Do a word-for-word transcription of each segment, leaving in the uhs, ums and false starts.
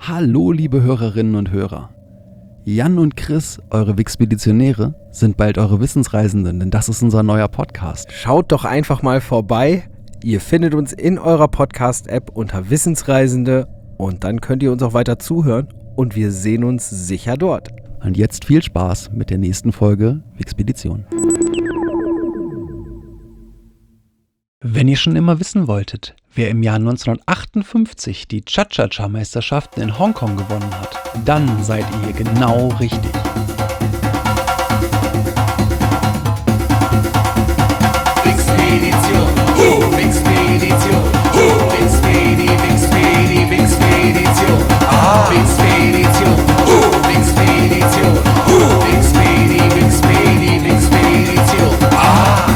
Hallo liebe Hörerinnen und Hörer. Jan und Chris, eure Wixpeditionäre, sind bald eure Wissensreisenden, denn das ist unser neuer Podcast. Schaut doch einfach mal vorbei. Ihr findet uns in eurer Podcast-App unter Wissensreisende und dann könnt ihr uns auch weiter zuhören und wir sehen uns sicher dort. Und jetzt viel Spaß mit der nächsten Folge Wixpedition. Wenn ihr schon immer wissen wolltet, wer im Jahr neunzehnhundertachtundfünfzig die Cha-Cha-Cha-Meisterschaften in Hongkong gewonnen hat, dann seid ihr hier genau richtig. Wixpedition, uh, Wixpedition, uh, Wixpedi, Wixpedi, Wixpedition, ah, Wixpedition, uh, Wixpedition, uh, Wixpedi, Wixpedi, Wixpedition, ah.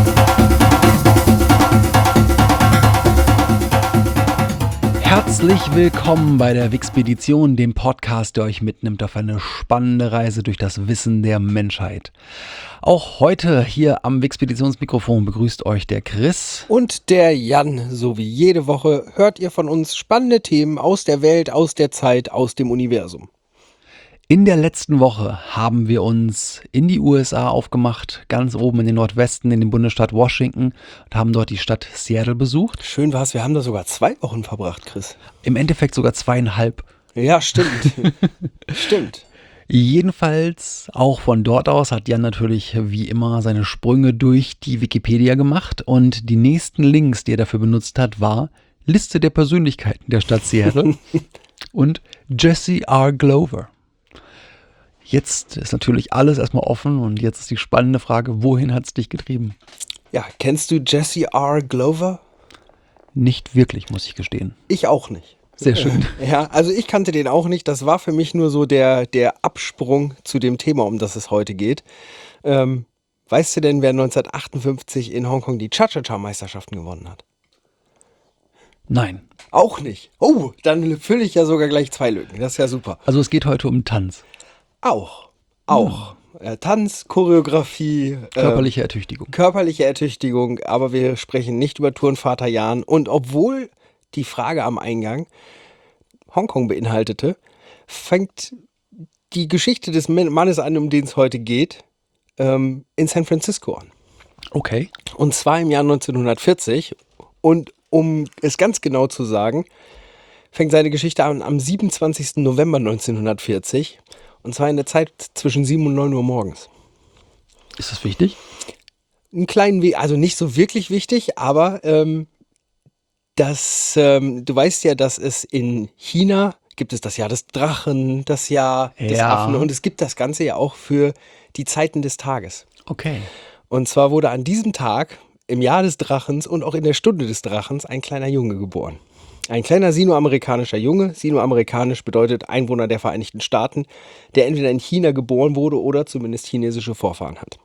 Herzlich willkommen bei der Wixpedition, dem Podcast, der euch mitnimmt auf eine spannende Reise durch das Wissen der Menschheit. Auch heute hier am Wixpeditionsmikrofon begrüßt euch der Chris. Und der Jan, so wie jede Woche hört ihr von uns spannende Themen aus der Welt, aus der Zeit, aus dem Universum. In der letzten Woche haben wir uns in die U S A aufgemacht, ganz oben in den Nordwesten, in den Bundesstaat Washington und haben dort die Stadt Seattle besucht. Schön war's, wir haben da sogar zwei Wochen verbracht, Chris. Im Endeffekt sogar zweieinhalb. Ja, stimmt. Stimmt. Jedenfalls, auch von dort aus hat Jan natürlich wie immer seine Sprünge durch die Wikipedia gemacht und die nächsten Links, die er dafür benutzt hat, war Liste der Persönlichkeiten der Stadt Seattle und Jesse R. Glover. Jetzt ist natürlich alles erstmal offen und jetzt ist die spannende Frage, wohin hat es dich getrieben? Ja, kennst du Jesse R. Glover? Nicht wirklich, muss ich gestehen. Ich auch nicht. Sehr schön. Ja, also ich kannte den auch nicht. Das war für mich nur so der, der Absprung zu dem Thema, um das es heute geht. Ähm, weißt du denn, wer neunzehnhundertachtundfünfzig in Hongkong die Cha-Cha-Cha-Meisterschaften gewonnen hat? Nein. Auch nicht. Oh, dann fülle ich ja sogar gleich zwei Lücken. Das ist ja super. Also es geht heute um Tanz. Auch. Auch. Äh, Tanz, Choreografie. Körperliche Ertüchtigung. Äh, körperliche Ertüchtigung. Aber wir sprechen nicht über Turnvater Jan. Und obwohl die Frage am Eingang Hongkong beinhaltete, fängt die Geschichte des Mannes an, um den es heute geht, ähm, in San Francisco an. Okay. Und zwar im Jahr neunzehnhundertvierzig. Und um es ganz genau zu sagen, fängt seine Geschichte an am siebenundzwanzigsten November neunzehnhundertvierzig. Und zwar in der Zeit zwischen sieben und neun Uhr morgens. Ist das wichtig? Ein kleinen Weg, also nicht so wirklich wichtig, aber ähm, das, ähm, du weißt ja, dass es in China gibt es das Jahr des Drachen, das Jahr des Ja. Affen und es gibt das Ganze ja auch für die Zeiten des Tages. Okay. Und zwar wurde an diesem Tag, im Jahr des Drachens und auch in der Stunde des Drachens, ein kleiner Junge geboren. Ein kleiner sinoamerikanischer Junge. Sinoamerikanisch bedeutet Einwohner der Vereinigten Staaten, der entweder in China geboren wurde oder zumindest chinesische Vorfahren hat.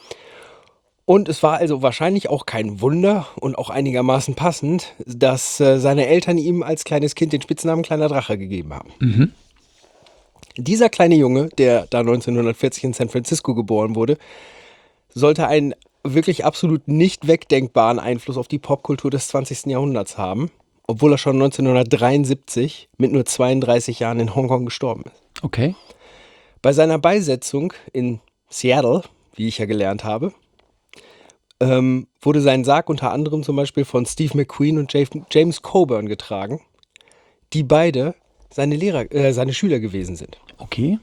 Und es war also wahrscheinlich auch kein Wunder und auch einigermaßen passend, dass äh, seine Eltern ihm als kleines Kind den Spitznamen Kleiner Drache gegeben haben. Mhm. Dieser kleine Junge, der da neunzehnhundertvierzig in San Francisco geboren wurde, sollte einen wirklich absolut nicht wegdenkbaren Einfluss auf die Popkultur des zwanzigsten Jahrhunderts haben. Obwohl er schon neunzehnhundertdreiundsiebzig mit nur zweiunddreißig Jahren in Hongkong gestorben ist. Okay. Bei seiner Beisetzung in Seattle, wie ich ja gelernt habe, ähm, wurde sein Sarg unter anderem zum Beispiel von Steve McQueen und James Coburn getragen, die beide seine Lehrer, äh, seine Schüler gewesen sind. Okay.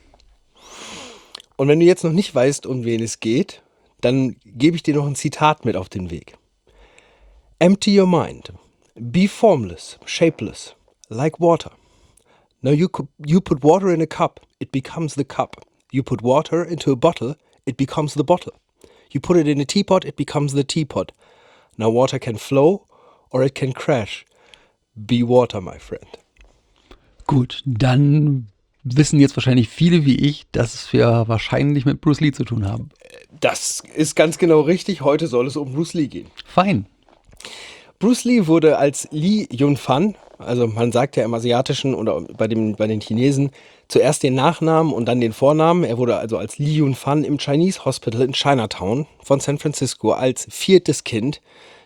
Und wenn du jetzt noch nicht weißt, um wen es geht, dann gebe ich dir noch ein Zitat mit auf den Weg. Empty your mind. Be formless, shapeless, like water. Now you, co- you put water in a cup, it becomes the cup. You put water into a bottle, it becomes the bottle. You put it in a teapot, it becomes the teapot. Now water can flow or it can crash. Be water, my friend. Gut, dann wissen jetzt wahrscheinlich viele wie ich, dass wir wahrscheinlich mit Bruce Lee zu tun haben. Das ist ganz genau richtig. Heute soll es um Bruce Lee gehen. Fein. Bruce Lee wurde als Li Yunfan, also man sagt ja im Asiatischen oder bei, dem, bei den Chinesen, zuerst den Nachnamen und dann den Vornamen. Er wurde also als Li Yunfan im Chinese Hospital in Chinatown von San Francisco als viertes Kind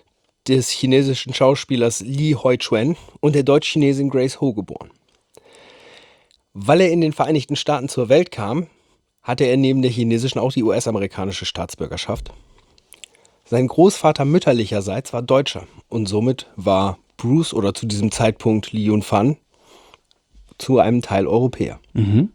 des chinesischen Schauspielers Li Hoi-Chuen und der Deutsch-Chinesin Grace Ho geboren. Weil er in den Vereinigten Staaten zur Welt kam, hatte er neben der chinesischen auch die U S-amerikanische Staatsbürgerschaft. Sein Großvater mütterlicherseits war Deutscher und somit war Bruce oder zu diesem Zeitpunkt Lee Yun-fan zu einem Teil Europäer. Mhm.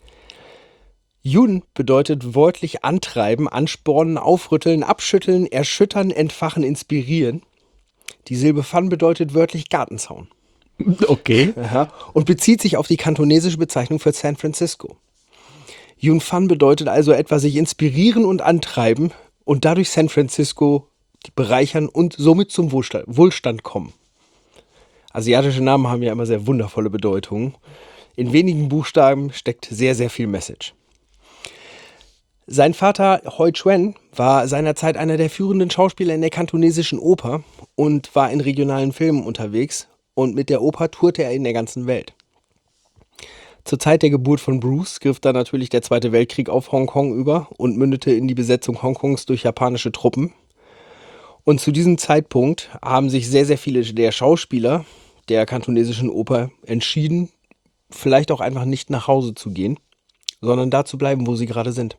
Yun bedeutet wörtlich antreiben, anspornen, aufrütteln, abschütteln, erschüttern, entfachen, inspirieren. Die Silbe Fan bedeutet wörtlich Gartenzaun. Okay. Aha. Und bezieht sich auf die kantonesische Bezeichnung für San Francisco. Yun-fan bedeutet also etwa sich inspirieren und antreiben und dadurch San Francisco bereichern und somit zum Wohlstand, Wohlstand kommen. Asiatische Namen haben ja immer sehr wundervolle Bedeutungen. In wenigen Buchstaben steckt sehr, sehr viel Message. Sein Vater Hui Chuen war seinerzeit einer der führenden Schauspieler in der kantonesischen Oper und war in regionalen Filmen unterwegs und mit der Oper tourte er in der ganzen Welt. Zur Zeit der Geburt von Bruce griff dann natürlich der Zweite Weltkrieg auf Hongkong über und mündete in die Besetzung Hongkongs durch japanische Truppen. Und zu diesem Zeitpunkt haben sich sehr, sehr viele der Schauspieler der kantonesischen Oper entschieden, vielleicht auch einfach nicht nach Hause zu gehen, sondern da zu bleiben, wo sie gerade sind.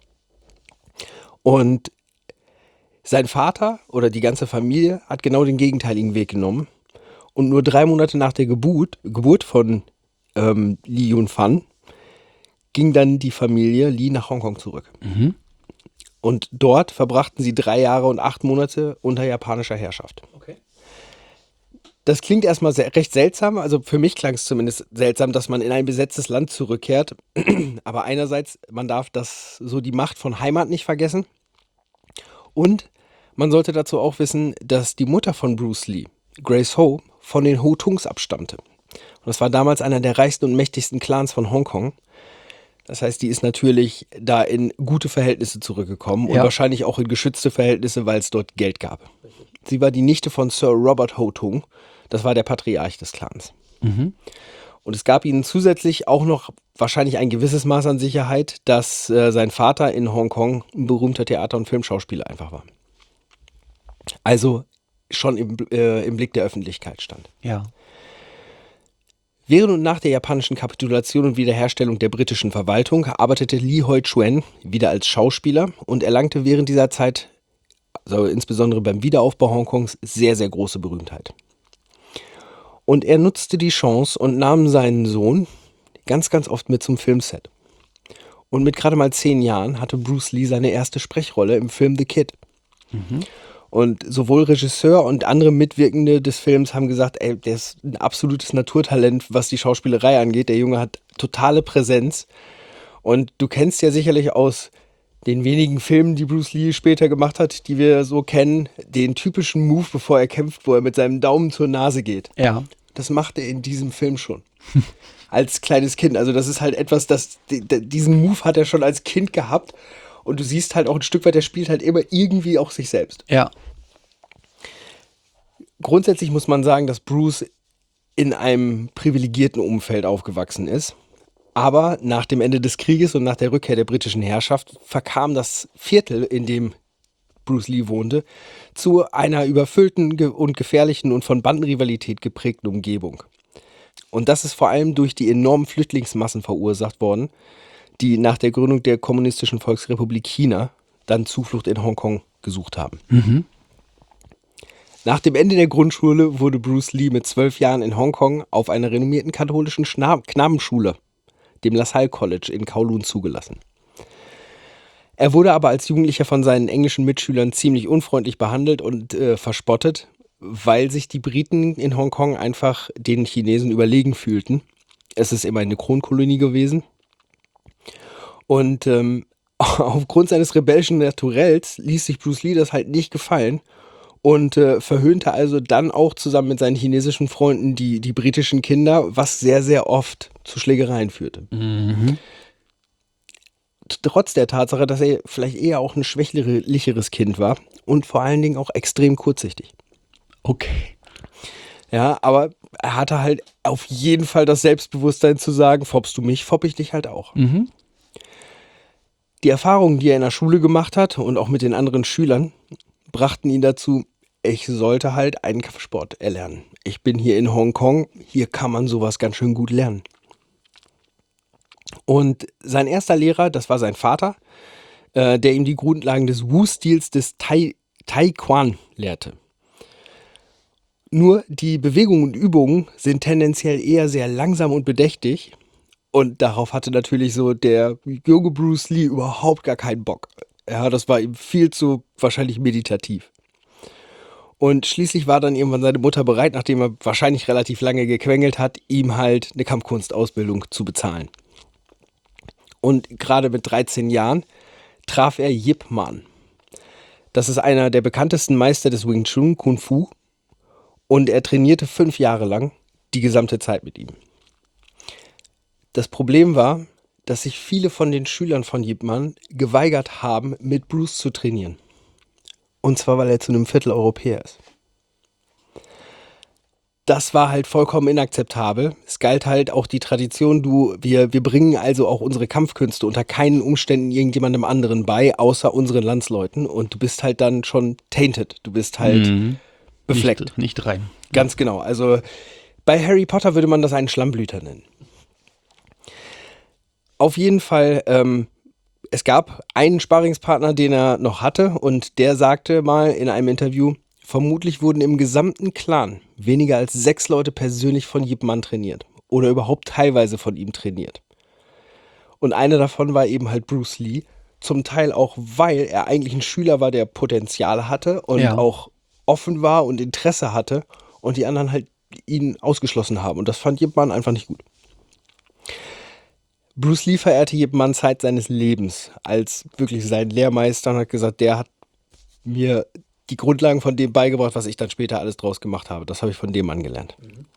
Und sein Vater oder die ganze Familie hat genau den gegenteiligen Weg genommen. Und nur drei Monate nach der Geburt, Geburt von ähm, Lee Yun-fan ging dann die Familie Lee nach Hongkong zurück. Mhm. Und dort verbrachten sie drei Jahre und acht Monate unter japanischer Herrschaft. Okay. Das klingt erstmal sehr, recht seltsam, also für mich klang es zumindest seltsam, dass man in ein besetztes Land zurückkehrt. Aber einerseits, man darf das so die Macht von Heimat nicht vergessen. Und man sollte dazu auch wissen, dass die Mutter von Bruce Lee, Grace Ho, von den Ho-Tungs abstammte. Und das war damals einer der reichsten und mächtigsten Clans von Hongkong. Das heißt, die ist natürlich da in gute Verhältnisse zurückgekommen und Ja. wahrscheinlich auch in geschützte Verhältnisse, weil es dort Geld gab. Sie war die Nichte von Sir Robert Ho-Tung. Das war der Patriarch des Clans. Mhm. Und es gab ihnen zusätzlich auch noch wahrscheinlich ein gewisses Maß an Sicherheit, dass äh, sein Vater in Hongkong ein berühmter Theater- und Filmschauspieler einfach war. Also schon im, äh, im Blick der Öffentlichkeit stand. Ja. Während und nach der japanischen Kapitulation und Wiederherstellung der britischen Verwaltung arbeitete Lee Hui Chuen wieder als Schauspieler und erlangte während dieser Zeit, also insbesondere beim Wiederaufbau Hongkongs, sehr, sehr große Berühmtheit. Und er nutzte die Chance und nahm seinen Sohn ganz, ganz oft mit zum Filmset. Und mit gerade mal zehn Jahren hatte Bruce Lee seine erste Sprechrolle im Film The Kid. Mhm. Und sowohl Regisseur und andere Mitwirkende des Films haben gesagt, ey, der ist ein absolutes Naturtalent, was die Schauspielerei angeht. Der Junge hat totale Präsenz. Und du kennst ja sicherlich aus den wenigen Filmen, die Bruce Lee später gemacht hat, die wir so kennen, den typischen Move, bevor er kämpft, wo er mit seinem Daumen zur Nase geht. Ja. Das macht er in diesem Film schon. Als kleines Kind. Also das ist halt etwas, das, diesen Move hat er schon als Kind gehabt. Und du siehst halt auch ein Stück weit, er spielt halt immer irgendwie auch sich selbst. Ja. Grundsätzlich muss man sagen, dass Bruce in einem privilegierten Umfeld aufgewachsen ist. Aber nach dem Ende des Krieges und nach der Rückkehr der britischen Herrschaft verkam das Viertel, in dem Bruce Lee wohnte, zu einer überfüllten ge- und gefährlichen und von Bandenrivalität geprägten Umgebung. Und das ist vor allem durch die enormen Flüchtlingsmassen verursacht worden, die nach der Gründung der Kommunistischen Volksrepublik China dann Zuflucht in Hongkong gesucht haben. Mhm. Nach dem Ende der Grundschule wurde Bruce Lee mit zwölf Jahren in Hongkong auf einer renommierten katholischen Schna- Knabenschule, dem LaSalle College in Kowloon, zugelassen. Er wurde aber als Jugendlicher von seinen englischen Mitschülern ziemlich unfreundlich behandelt und äh, verspottet, weil sich die Briten in Hongkong einfach den Chinesen überlegen fühlten. Es ist immer eine Kronkolonie gewesen. Und ähm, aufgrund seines rebellischen Naturells ließ sich Bruce Lee das halt nicht gefallen und äh, verhöhnte also dann auch zusammen mit seinen chinesischen Freunden die, die britischen Kinder, was sehr, sehr oft zu Schlägereien führte. Mhm. Trotz der Tatsache, dass er vielleicht eher auch ein schwächlicheres Kind war und vor allen Dingen auch extrem kurzsichtig. Okay. Ja, aber er hatte halt auf jeden Fall das Selbstbewusstsein zu sagen, foppst du mich, fopp ich dich halt auch. Mhm. Die Erfahrungen, die er in der Schule gemacht hat und auch mit den anderen Schülern, brachten ihn dazu, ich sollte halt einen Kampfsport erlernen. Ich bin hier in Hongkong, hier kann man sowas ganz schön gut lernen. Und sein erster Lehrer, das war sein Vater, äh, der ihm die Grundlagen des Wu-Stils des Tai, Taekwon lehrte. Nur die Bewegungen und Übungen sind tendenziell eher sehr langsam und bedächtig. Und darauf hatte natürlich so der junge Bruce Lee überhaupt gar keinen Bock. Ja, das war ihm viel zu wahrscheinlich meditativ. Und schließlich war dann irgendwann seine Mutter bereit, nachdem er wahrscheinlich relativ lange gequengelt hat, ihm halt eine Kampfkunstausbildung zu bezahlen. Und gerade mit dreizehn Jahren traf er Yip Man. Das ist einer der bekanntesten Meister des Wing Chun Kung Fu. Und er trainierte fünf Jahre lang die gesamte Zeit mit ihm. Das Problem war, dass sich viele von den Schülern von Yip Man geweigert haben, mit Bruce zu trainieren. Und zwar, weil er zu einem Viertel Europäer ist. Das war halt vollkommen inakzeptabel. Es galt halt auch die Tradition, du, wir, wir bringen also auch unsere Kampfkünste unter keinen Umständen irgendjemandem anderen bei, außer unseren Landsleuten. Und du bist halt dann schon tainted. Du bist halt Mhm. befleckt. Nicht, nicht rein. Ganz genau. Also bei Harry Potter würde man das einen Schlammblüter nennen. Auf jeden Fall, ähm, es gab einen Sparringspartner, den er noch hatte, und der sagte mal in einem Interview, vermutlich wurden im gesamten Clan weniger als sechs Leute persönlich von Yip Man trainiert oder überhaupt teilweise von ihm trainiert. Und einer davon war eben halt Bruce Lee, zum Teil auch, weil er eigentlich ein Schüler war, der Potenzial hatte und Ja. auch offen war und Interesse hatte, und die anderen halt ihn ausgeschlossen haben. Und das fand Yip Man einfach nicht gut. Bruce Lee verehrte Yip Man Zeit seines Lebens als wirklich sein Lehrmeister und hat gesagt, der hat mir die Grundlagen von dem beigebracht, was ich dann später alles draus gemacht habe. Das habe ich von dem Mann gelernt.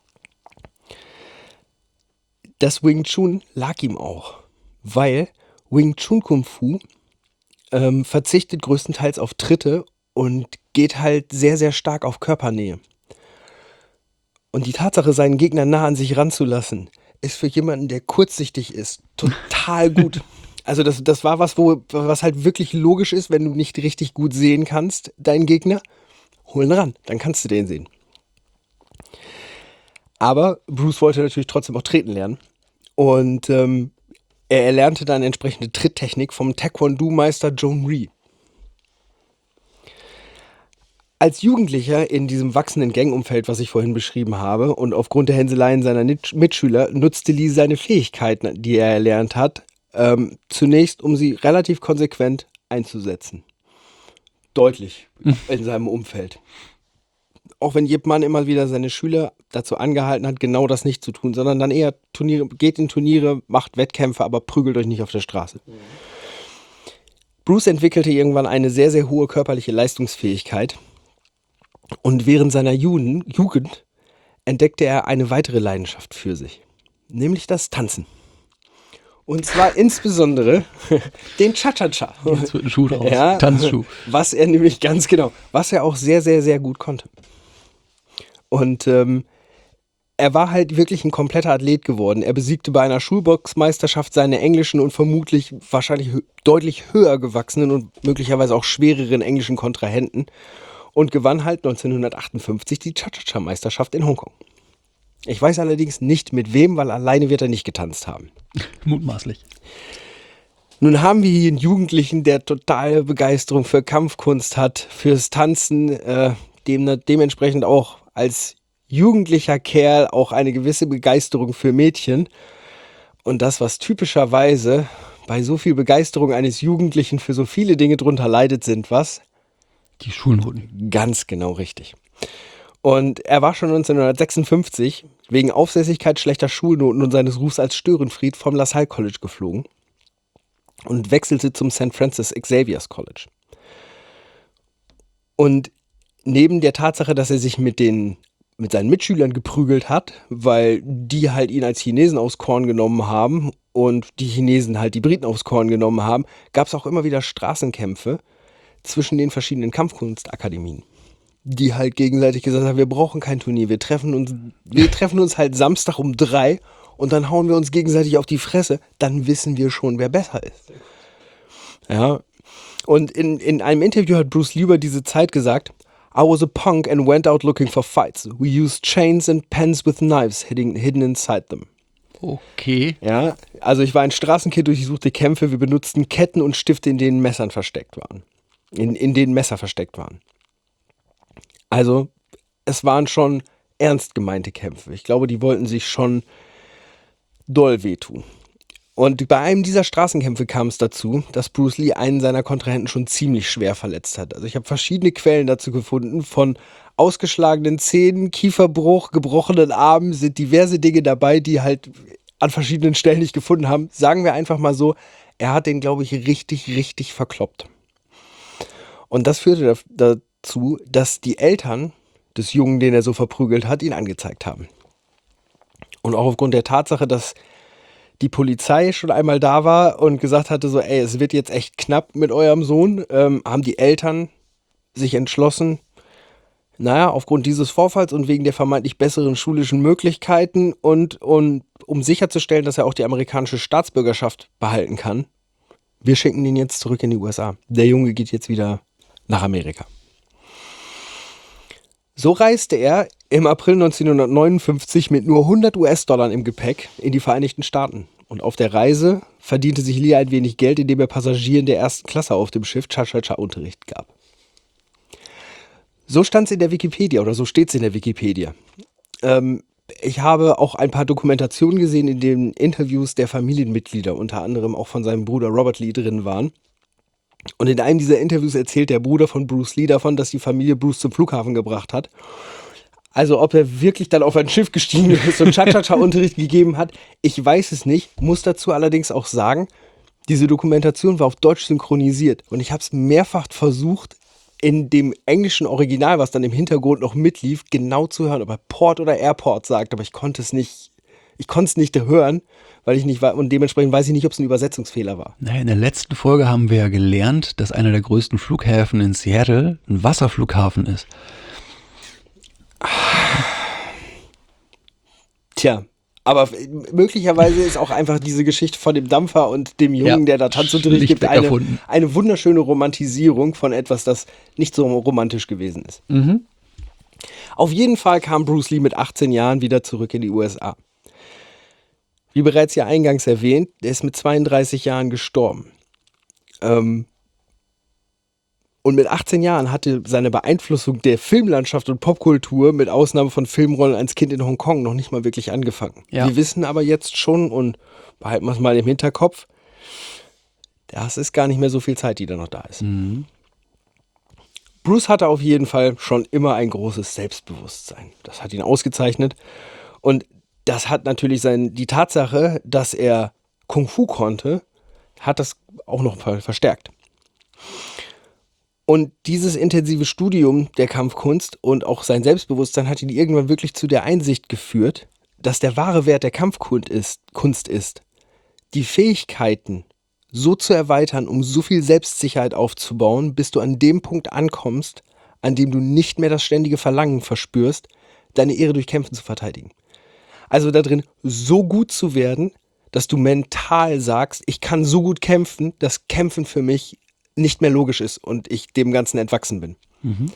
Das Wing Chun lag ihm auch, weil Wing Chun Kung Fu ähm, verzichtet größtenteils auf Tritte und geht halt sehr, sehr stark auf Körpernähe. Und die Tatsache, seinen Gegner nah an sich ranzulassen, ist für jemanden, der kurzsichtig ist, total gut. Also das, das war was, wo, was halt wirklich logisch ist, wenn du nicht richtig gut sehen kannst, deinen Gegner, hol ihn ran, dann kannst du den sehen. Aber Bruce wollte natürlich trotzdem auch treten lernen. Und ähm, er erlernte dann entsprechende Tritttechnik vom Taekwondo-Meister Joan Rhee. Als Jugendlicher in diesem wachsenden Gangumfeld, was ich vorhin beschrieben habe, und aufgrund der Hänseleien seiner Nit- Mitschüler, nutzte Lee seine Fähigkeiten, die er erlernt hat, ähm, zunächst, um sie relativ konsequent einzusetzen. Deutlich in seinem Umfeld. Auch wenn Yip Man immer wieder seine Schüler dazu angehalten hat, genau das nicht zu tun, sondern dann eher Turniere, geht in Turniere, macht Wettkämpfe, aber prügelt euch nicht auf der Straße. Mhm. Bruce entwickelte irgendwann eine sehr, sehr hohe körperliche Leistungsfähigkeit. Und während seiner Jugend, Jugend entdeckte er eine weitere Leidenschaft für sich, nämlich das Tanzen. Und zwar insbesondere den Cha-Cha-Cha. Jetzt wird ein Schuh draus. Ja, Tanzschuh. was er nämlich ganz genau, was er auch sehr, sehr, sehr gut konnte. Und ähm, er war halt wirklich ein kompletter Athlet geworden. Er besiegte bei einer Schulboxmeisterschaft seine englischen und vermutlich wahrscheinlich hö- deutlich höher gewachsenen und möglicherweise auch schwereren englischen Kontrahenten und gewann halt neunzehnhundertachtundfünfzig die Cha-Cha-Cha-Meisterschaft in Hongkong. Ich weiß allerdings nicht mit wem, weil alleine wird er nicht getanzt haben. Mutmaßlich. Nun haben wir hier einen Jugendlichen, der totale Begeisterung für Kampfkunst hat, fürs Tanzen, äh, dem, dementsprechend auch als jugendlicher Kerl auch eine gewisse Begeisterung für Mädchen. Und das, was typischerweise bei so viel Begeisterung eines Jugendlichen für so viele Dinge drunter leidet, sind was? Die Schulnoten. Ganz genau richtig. Und er war schon neunzehnhundertsechsundfünfzig wegen Aufsässigkeit, schlechter Schulnoten und seines Rufs als Störenfried vom LaSalle College geflogen und wechselte zum Saint Francis Xavier's College. Und neben der Tatsache, dass er sich mit den mit seinen Mitschülern geprügelt hat, weil die halt ihn als Chinesen aufs Korn genommen haben und die Chinesen halt die Briten aufs Korn genommen haben, gab es auch immer wieder Straßenkämpfe zwischen den verschiedenen Kampfkunstakademien, die halt gegenseitig gesagt haben, wir brauchen kein Turnier, wir treffen uns, wir treffen uns halt Samstag um drei und dann hauen wir uns gegenseitig auf die Fresse, dann wissen wir schon, wer besser ist. Ja, und in, in einem Interview hat Bruce Lee über diese Zeit gesagt, I was a punk and went out looking for fights. We used chains and pens with knives hidden, hidden inside them. Okay. Ja, also ich war ein Straßenkind, durchsuchte Kämpfe. Wir benutzten Ketten und Stifte, in denen Messern versteckt waren. In, in denen Messer versteckt waren. Also, es waren schon ernst gemeinte Kämpfe. Ich glaube, die wollten sich schon doll wehtun. Und bei einem dieser Straßenkämpfe kam es dazu, dass Bruce Lee einen seiner Kontrahenten schon ziemlich schwer verletzt hat. Also ich habe verschiedene Quellen dazu gefunden, von ausgeschlagenen Zähnen, Kieferbruch, gebrochenen Armen, sind diverse Dinge dabei, die halt an verschiedenen Stellen nicht gefunden haben. Sagen wir einfach mal so, er hat den, glaube ich, richtig, richtig verkloppt. Und das führte dazu, dass die Eltern des Jungen, den er so verprügelt hat, ihn angezeigt haben. Und auch aufgrund der Tatsache, dass die Polizei schon einmal da war und gesagt hatte, so, ey, es wird jetzt echt knapp mit eurem Sohn, ähm, haben die Eltern sich entschlossen, naja, aufgrund dieses Vorfalls und wegen der vermeintlich besseren schulischen Möglichkeiten und, und um sicherzustellen, dass er auch die amerikanische Staatsbürgerschaft behalten kann, wir schicken ihn jetzt zurück in die U S A. Der Junge geht jetzt wieder nach Amerika. So reiste er im April neunzehnhundertneunundfünfzig mit nur hundert US-Dollar im Gepäck in die Vereinigten Staaten. Und auf der Reise verdiente sich Lee ein wenig Geld, indem er Passagieren der ersten Klasse auf dem Schiff Cha-Cha-Cha-Unterricht gab. So stand es in der Wikipedia oder so steht es in der Wikipedia. Ähm, ich habe auch ein paar Dokumentationen gesehen, in denen Interviews der Familienmitglieder, unter anderem auch von seinem Bruder Robert Lee, drin waren. Und in einem dieser Interviews erzählt der Bruder von Bruce Lee davon, dass die Familie Bruce zum Flughafen gebracht hat. Also ob er wirklich dann auf ein Schiff gestiegen ist und Cha-Cha-Cha-Unterricht gegeben hat, ich weiß es nicht. Muss dazu allerdings auch sagen, diese Dokumentation war auf Deutsch synchronisiert. Und ich habe es mehrfach versucht, in dem englischen Original, was dann im Hintergrund noch mitlief, genau zu hören, ob er Port oder Airport sagt. Aber ich konnte es nicht, ich konnte es nicht hören, weil ich nicht war. Und dementsprechend weiß ich nicht, ob es ein Übersetzungsfehler war. Naja, in der letzten Folge haben wir ja gelernt, dass einer der größten Flughäfen in Seattle ein Wasserflughafen ist. Tja, aber möglicherweise ist auch einfach diese Geschichte von dem Dampfer und dem Jungen, Ja, der da Tanzunterricht gibt, schlichtweg eine, erfunden. eine wunderschöne Romantisierung von etwas, das nicht so romantisch gewesen ist. Mhm. Auf jeden Fall kam Bruce Lee mit achtzehn Jahren wieder zurück in die U S A. Wie bereits ja eingangs erwähnt, der ist mit zweiunddreißig Jahren gestorben. Ähm, Und mit achtzehn Jahren hatte seine Beeinflussung der Filmlandschaft und Popkultur mit Ausnahme von Filmrollen als Kind in Hongkong noch nicht mal wirklich angefangen. Ja. Wir wissen aber jetzt schon, und behalten wir es mal im Hinterkopf, das ist gar nicht mehr so viel Zeit, die da noch da ist. Mhm. Bruce hatte auf jeden Fall schon immer ein großes Selbstbewusstsein. Das hat ihn ausgezeichnet. Und das hat natürlich sein, die Tatsache, dass er Kung Fu konnte, hat das auch noch verstärkt. Und dieses intensive Studium der Kampfkunst und auch sein Selbstbewusstsein hat ihn irgendwann wirklich zu der Einsicht geführt, dass der wahre Wert der Kampfkunst ist, Kunst ist, die Fähigkeiten so zu erweitern, um so viel Selbstsicherheit aufzubauen, bis du an dem Punkt ankommst, an dem du nicht mehr das ständige Verlangen verspürst, deine Ehre durch Kämpfen zu verteidigen. Also darin so gut zu werden, dass du mental sagst, ich kann so gut kämpfen, dass Kämpfen für mich nicht mehr logisch ist und ich dem Ganzen entwachsen bin. Mhm.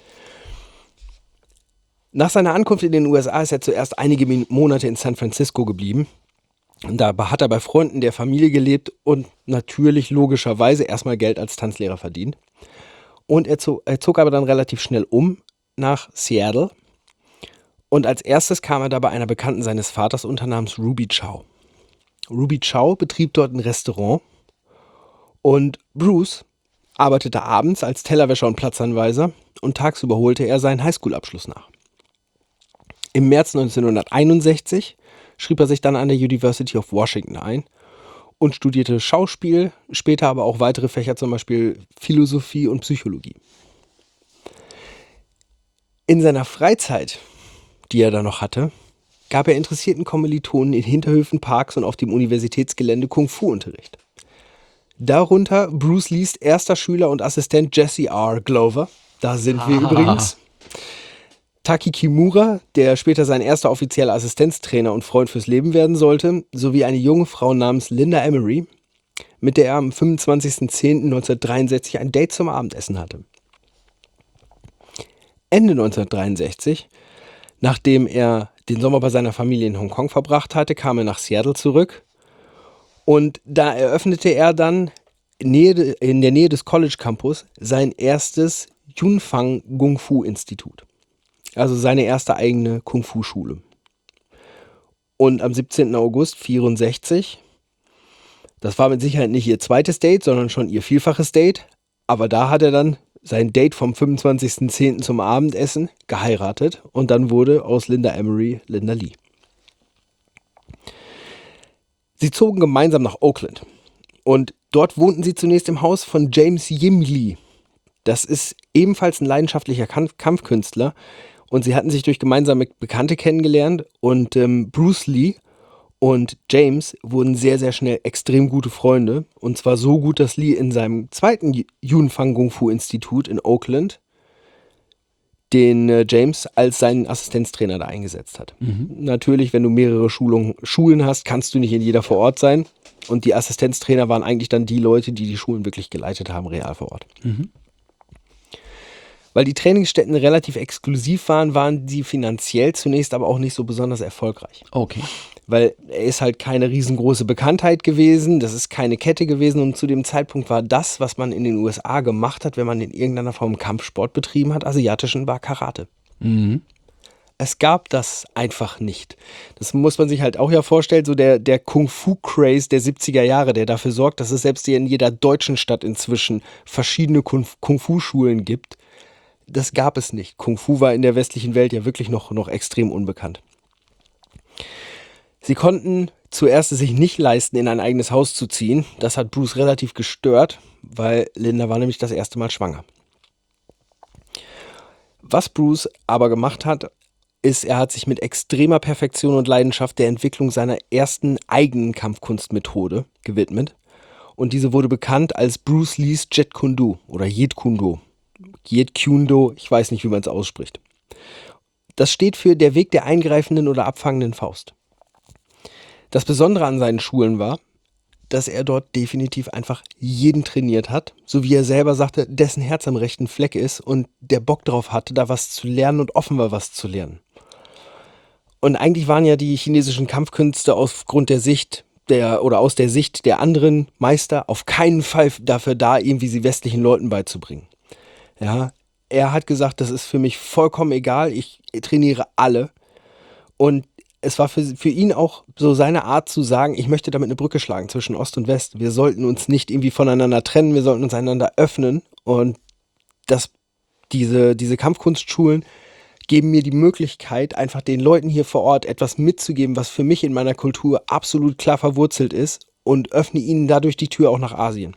Nach seiner Ankunft in den U S A ist er zuerst einige Monate in San Francisco geblieben. Und da hat er bei Freunden der Familie gelebt und natürlich logischerweise erstmal Geld als Tanzlehrer verdient. Und er zog, er zog aber dann relativ schnell um nach Seattle. Und als erstes kam er da bei einer Bekannten seines Vaters unter namens Ruby Chow. Ruby Chow betrieb dort ein Restaurant und Bruce arbeitete abends als Tellerwäscher und Platzanweiser und tagsüber holte er seinen Highschool-Abschluss nach. Im März neunzehnhunderteinundsechzig schrieb er sich dann an der University of Washington ein und studierte Schauspiel, später aber auch weitere Fächer, zum Beispiel Philosophie und Psychologie. In seiner Freizeit, die er da noch hatte, gab er interessierten Kommilitonen in Hinterhöfen, Parks und auf dem Universitätsgelände Kung-Fu-Unterricht. Darunter Bruce Lees erster Schüler und Assistent Jesse R. Glover. Da sind wir Ah. übrigens. Taki Kimura, der später sein erster offizieller Assistenztrainer und Freund fürs Leben werden sollte, sowie eine junge Frau namens Linda Emery, mit der er am fünfundzwanzigsten zehnten neunzehnhundertdreiundsechzig ein Date zum Abendessen hatte. Ende neunzehnhundertdreiundsechzig Nachdem er den Sommer bei seiner Familie in Hongkong verbracht hatte, kam er nach Seattle zurück. Und da eröffnete er dann in, Nähe, in der Nähe des College Campus sein erstes Yunfang Kung Fu Institut. Also seine erste eigene Kung Fu Schule. Und am siebzehnten August vierundsechzig, das war mit Sicherheit nicht ihr zweites Date, sondern schon ihr vielfaches Date, aber da hat er dann sein Date vom fünfundzwanzigsten zehnten zum Abendessen geheiratet und dann wurde aus Linda Emery Linda Lee. Sie zogen gemeinsam nach Oakland und dort wohnten sie zunächst im Haus von James Yim Lee. Das ist ebenfalls ein leidenschaftlicher Kampf- Kampfkünstler und sie hatten sich durch gemeinsame Bekannte kennengelernt und ähm, Bruce Lee und James wurden sehr, sehr schnell extrem gute Freunde. Und zwar so gut, dass Lee in seinem zweiten Yunfang Kung Fu Institut in Oakland den äh, James als seinen Assistenztrainer da eingesetzt hat. Mhm. Natürlich, wenn du mehrere Schulung, Schulen hast, kannst du nicht in jeder vor Ort sein. Und die Assistenztrainer waren eigentlich dann die Leute, die die Schulen wirklich geleitet haben, real vor Ort. Mhm. Weil die Trainingsstätten relativ exklusiv waren, waren die finanziell zunächst aber auch nicht so besonders erfolgreich. Okay. Weil er ist halt keine riesengroße Bekanntheit gewesen, das ist keine Kette gewesen und zu dem Zeitpunkt war das, was man in den U S A gemacht hat, wenn man in irgendeiner Form Kampfsport betrieben hat, asiatischen, war Karate. Mhm. Es gab das einfach nicht. Das muss man sich halt auch ja vorstellen, so der, der Kung-Fu-Craze der siebziger Jahre, der dafür sorgt, dass es selbst hier in jeder deutschen Stadt inzwischen verschiedene Kung-Fu-Schulen gibt. Das gab es nicht. Kung-Fu war in der westlichen Welt ja wirklich noch, noch extrem unbekannt. Sie konnten zuerst es sich nicht leisten, in ein eigenes Haus zu ziehen. Das hat Bruce relativ gestört, weil Linda war nämlich das erste Mal schwanger. Was Bruce aber gemacht hat, ist, er hat sich mit extremer Perfektion und Leidenschaft der Entwicklung seiner ersten eigenen Kampfkunstmethode gewidmet. Und diese wurde bekannt als Bruce Lees Jeet Kune Do oder Jeet Kune Do. Jeet Kune Do, ich weiß nicht, wie man es ausspricht. Das steht für der Weg der eingreifenden oder abfangenden Faust. Das Besondere an seinen Schulen war, dass er dort definitiv einfach jeden trainiert hat, so wie er selber sagte, dessen Herz am rechten Fleck ist und der Bock drauf hatte, da was zu lernen und offen war, was zu lernen. Und eigentlich waren ja die chinesischen Kampfkünste aufgrund der Sicht der oder aus der Sicht der anderen Meister auf keinen Fall dafür da, irgendwie sie westlichen Leuten beizubringen. Ja, er hat gesagt, das ist für mich vollkommen egal, ich trainiere alle. Und es war für, für ihn auch so seine Art zu sagen, ich möchte damit eine Brücke schlagen zwischen Ost und West. Wir sollten uns nicht irgendwie voneinander trennen, wir sollten uns einander öffnen. Und das, diese, diese Kampfkunstschulen geben mir die Möglichkeit, einfach den Leuten hier vor Ort etwas mitzugeben, was für mich in meiner Kultur absolut klar verwurzelt ist und öffne ihnen dadurch die Tür auch nach Asien.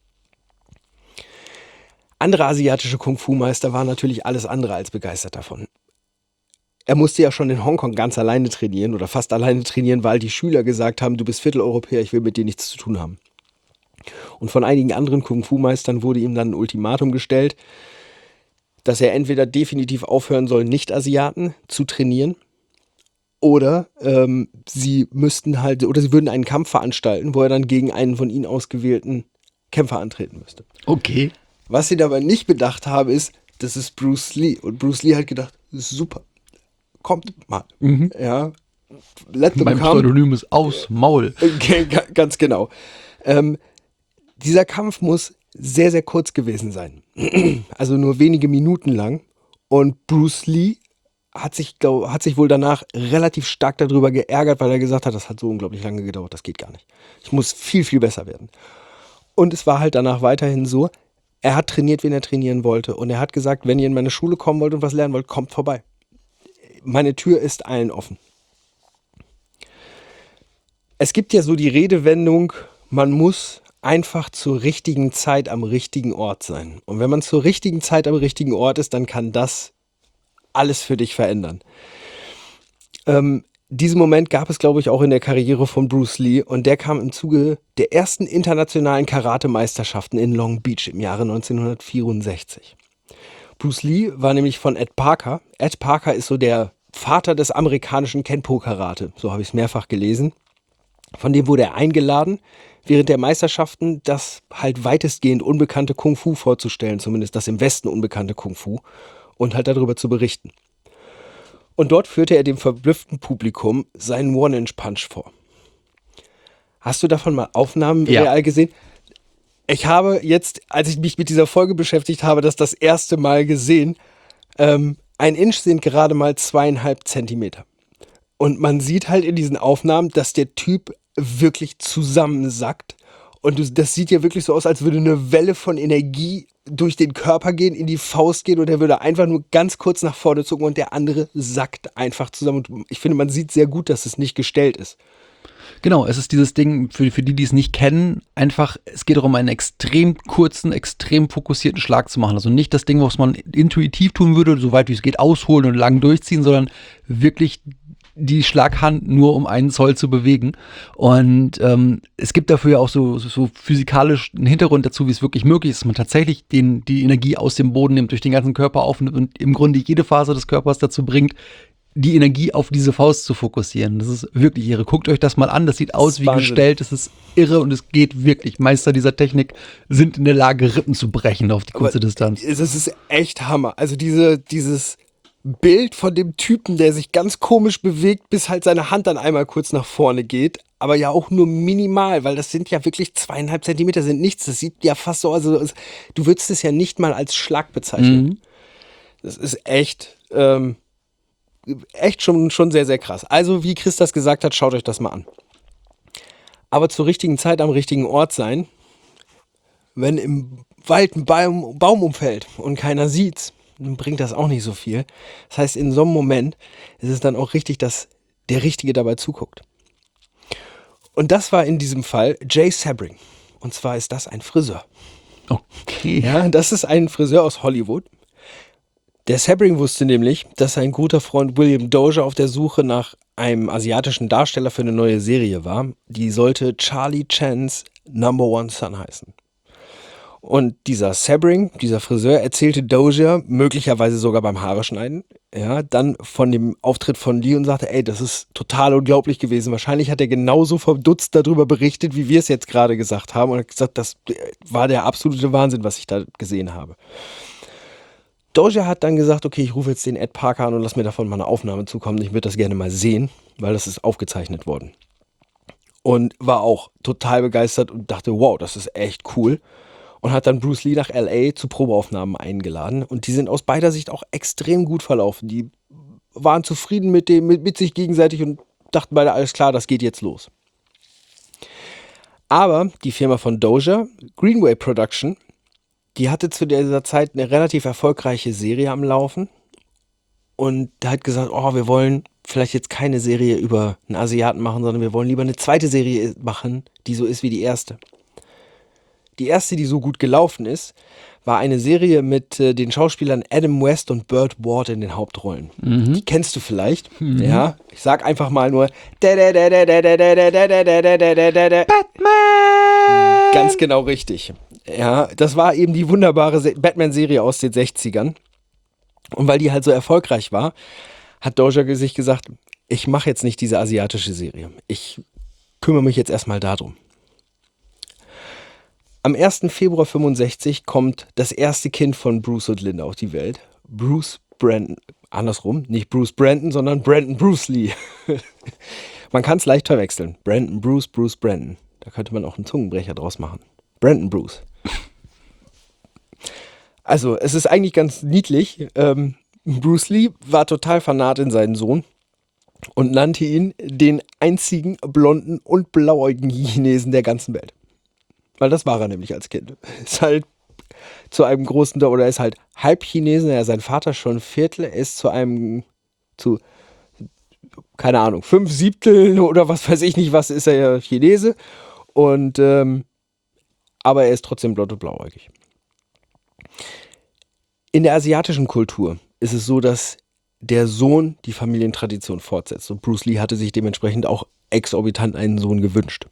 Andere asiatische Kung-Fu-Meister waren natürlich alles andere als begeistert davon. Er musste ja schon in Hongkong ganz alleine trainieren oder fast alleine trainieren, weil die Schüler gesagt haben, du bist Vierteleuropäer, ich will mit dir nichts zu tun haben. Und von einigen anderen Kung-Fu-Meistern wurde ihm dann ein Ultimatum gestellt, dass er entweder definitiv aufhören soll, Nicht-Asiaten zu trainieren oder ähm, sie müssten halt, oder sie würden einen Kampf veranstalten, wo er dann gegen einen von ihnen ausgewählten Kämpfer antreten müsste. Okay. Was sie dabei nicht bedacht haben, ist, das ist Bruce Lee. Und Bruce Lee hat gedacht, super. Kommt mal. Mhm. Ja. Let them mein come. Pseudonym ist aus Maul. Okay, ganz genau. Ähm, dieser Kampf muss sehr, sehr kurz gewesen sein. Also nur wenige Minuten lang. Und Bruce Lee hat sich, glaub, hat sich wohl danach relativ stark darüber geärgert, weil er gesagt hat, das hat so unglaublich lange gedauert, das geht gar nicht. Ich muss viel, viel besser werden. Und es war halt danach weiterhin so, er hat trainiert, wen er trainieren wollte. Und er hat gesagt, wenn ihr in meine Schule kommen wollt und was lernen wollt, kommt vorbei. Meine Tür ist allen offen. Es gibt ja so die Redewendung, man muss einfach zur richtigen Zeit am richtigen Ort sein. Und wenn man zur richtigen Zeit am richtigen Ort ist, dann kann das alles für dich verändern. Ähm, diesen Moment gab es, glaube ich, auch in der Karriere von Bruce Lee und der kam im Zuge der ersten internationalen Karate-Meisterschaften in Long Beach im Jahre neunzehnhundertvierundsechzig. Bruce Lee war nämlich von Ed Parker. Ed Parker ist so der Vater des amerikanischen Kenpo-Karate, so habe ich es mehrfach gelesen. Von dem wurde er eingeladen, während der Meisterschaften das halt weitestgehend unbekannte Kung-Fu vorzustellen, zumindest das im Westen unbekannte Kung-Fu, und halt darüber zu berichten. Und dort führte er dem verblüfften Publikum seinen One-Inch-Punch vor. Hast du davon mal Aufnahmen Ja. real gesehen? Ich habe jetzt, als ich mich mit dieser Folge beschäftigt habe, das das erste Mal gesehen. Ähm, ein Inch sind gerade mal zweieinhalb Zentimeter. Und man sieht halt in diesen Aufnahmen, dass der Typ wirklich zusammensackt. Und du- das sieht ja wirklich so aus, als würde eine Welle von Energie durch den Körper gehen, in die Faust gehen und er würde einfach nur ganz kurz nach vorne zucken und der andere sackt einfach zusammen. Und ich finde, man sieht sehr gut, dass es nicht gestellt ist. Genau, es ist dieses Ding, für, für die, die es nicht kennen, einfach, es geht darum, einen extrem kurzen, extrem fokussierten Schlag zu machen. Also nicht das Ding, was man intuitiv tun würde, so weit wie es geht, ausholen und lang durchziehen, sondern wirklich die Schlaghand nur um einen Zoll zu bewegen. Und ähm, es gibt dafür ja auch so, so, so physikalisch einen Hintergrund dazu, wie es wirklich möglich ist, dass man tatsächlich den, die Energie aus dem Boden nimmt, durch den ganzen Körper aufnimmt und im Grunde jede Phase des Körpers dazu bringt, die Energie auf diese Faust zu fokussieren. Das ist wirklich irre. Guckt euch das mal an. Das sieht aus ist wie Wahnsinn. gestellt. Das ist irre und es geht wirklich. Meister dieser Technik sind in der Lage, Rippen zu brechen auf die kurze Distanz. Es ist echt Hammer. Also diese, dieses Bild von dem Typen, der sich ganz komisch bewegt, bis halt seine Hand dann einmal kurz nach vorne geht, aber ja auch nur minimal, weil das sind ja wirklich zweieinhalb Zentimeter, sind nichts. Das sieht ja fast so, also es- du würdest es ja nicht mal als Schlag bezeichnen. Mhm. Das ist echt, ähm, echt schon, schon sehr, sehr krass. Also, wie Chris das gesagt hat, schaut euch das mal an. Aber zur richtigen Zeit am richtigen Ort sein, wenn im Wald ein Baum, Baum umfällt und keiner sieht's, dann bringt das auch nicht so viel. Das heißt, in so einem Moment ist es dann auch richtig, dass der Richtige dabei zuguckt. Und das war in diesem Fall Jay Sebring. Und zwar ist das ein Friseur. Okay. Ja, das ist ein Friseur aus Hollywood. Der Sebring wusste nämlich, dass sein guter Freund William Dozier auf der Suche nach einem asiatischen Darsteller für eine neue Serie war. Die sollte Charlie Chans Number One Son heißen. Und dieser Sebring, dieser Friseur, erzählte Dozier, möglicherweise sogar beim Haare schneiden, ja, dann von dem Auftritt von Lee und sagte, ey, das ist total unglaublich gewesen. Wahrscheinlich hat er genauso verdutzt darüber berichtet, wie wir es jetzt gerade gesagt haben. Und hat gesagt, das war der absolute Wahnsinn, was ich da gesehen habe. Dozier hat dann gesagt, okay, ich rufe jetzt den Ed Parker an und lass mir davon mal eine Aufnahme zukommen. Ich würde das gerne mal sehen, weil das ist aufgezeichnet worden. Und war auch total begeistert und dachte, wow, das ist echt cool. Und hat dann Bruce Lee nach L A zu Probeaufnahmen eingeladen. Und die sind aus beider Sicht auch extrem gut verlaufen. Die waren zufrieden mit, dem, mit, mit sich gegenseitig und dachten beide, alles klar, das geht jetzt los. Aber die Firma von Dozier, Greenway Production, die hatte zu dieser Zeit eine relativ erfolgreiche Serie am Laufen und hat gesagt, oh, wir wollen vielleicht jetzt keine Serie über einen Asiaten machen, sondern wir wollen lieber eine zweite Serie machen, die so ist wie die erste. Die erste, die so gut gelaufen ist, war eine Serie mit äh, den Schauspielern Adam West und Burt Ward in den Hauptrollen. Die kennst du vielleicht. Ja, ich sag einfach mal nur Batman! Ganz genau richtig. Ja, das war eben die wunderbare Se- Batman-Serie aus den sechzigern. Und weil die halt so erfolgreich war, hat Dozier sich gesagt, ich mache jetzt nicht diese asiatische Serie. Ich kümmere mich jetzt erstmal darum. Am ersten Februar fünfundsechzig kommt das erste Kind von Bruce und Linda auf die Welt. Bruce Brandon, andersrum, nicht Bruce Brandon, sondern Brandon Bruce Lee. Man kann es leicht verwechseln. Brandon Bruce, Bruce Brandon. Da könnte man auch einen Zungenbrecher draus machen. Brandon Bruce. Also, es ist eigentlich ganz niedlich. Ähm, Bruce Lee war total fanat in seinen Sohn und nannte ihn den einzigen blonden und blauäugigen Chinesen der ganzen Welt. Weil das war er nämlich als Kind. Ist halt zu einem großen, oder er ist halt halb Chinesen, er ist sein Vater schon Viertel, er ist zu einem, zu, keine Ahnung, fünf Siebtel oder was weiß ich nicht, was ist er ja Chinese. Und, ähm, aber er ist trotzdem blond und blauäugig. In der asiatischen Kultur ist es so, dass der Sohn die Familientradition fortsetzt. Und Bruce Lee hatte sich dementsprechend auch exorbitant einen Sohn gewünscht.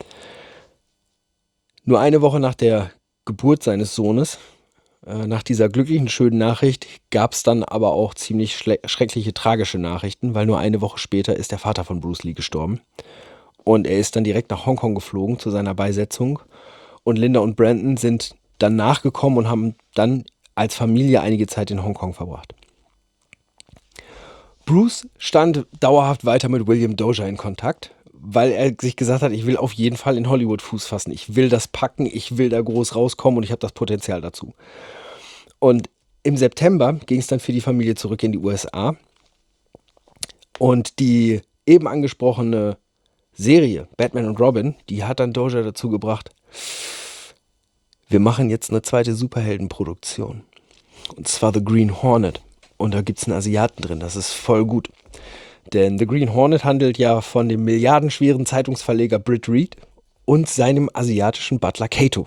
Nur eine Woche nach der Geburt seines Sohnes, äh, nach dieser glücklichen, schönen Nachricht, gab es dann aber auch ziemlich schle- schreckliche, tragische Nachrichten, weil nur eine Woche später ist der Vater von Bruce Lee gestorben. Und er ist dann direkt nach Hongkong geflogen zu seiner Beisetzung. Und Linda und Brandon sind dann nachgekommen und haben dann als Familie einige Zeit in Hongkong verbracht. Bruce stand dauerhaft weiter mit William Dozier in Kontakt, weil er sich gesagt hat, ich will auf jeden Fall in Hollywood Fuß fassen. Ich will das packen, ich will da groß rauskommen und ich habe das Potenzial dazu. Und im September ging es dann für die Familie zurück in die U S A. Und die eben angesprochene Serie Batman und Robin, die hat dann Dozier dazu gebracht, wir machen jetzt eine zweite Superheldenproduktion. Und zwar The Green Hornet. Und da gibt es einen Asiaten drin, das ist voll gut. Denn The Green Hornet handelt ja von dem milliardenschweren Zeitungsverleger Britt Reed und seinem asiatischen Butler Kato.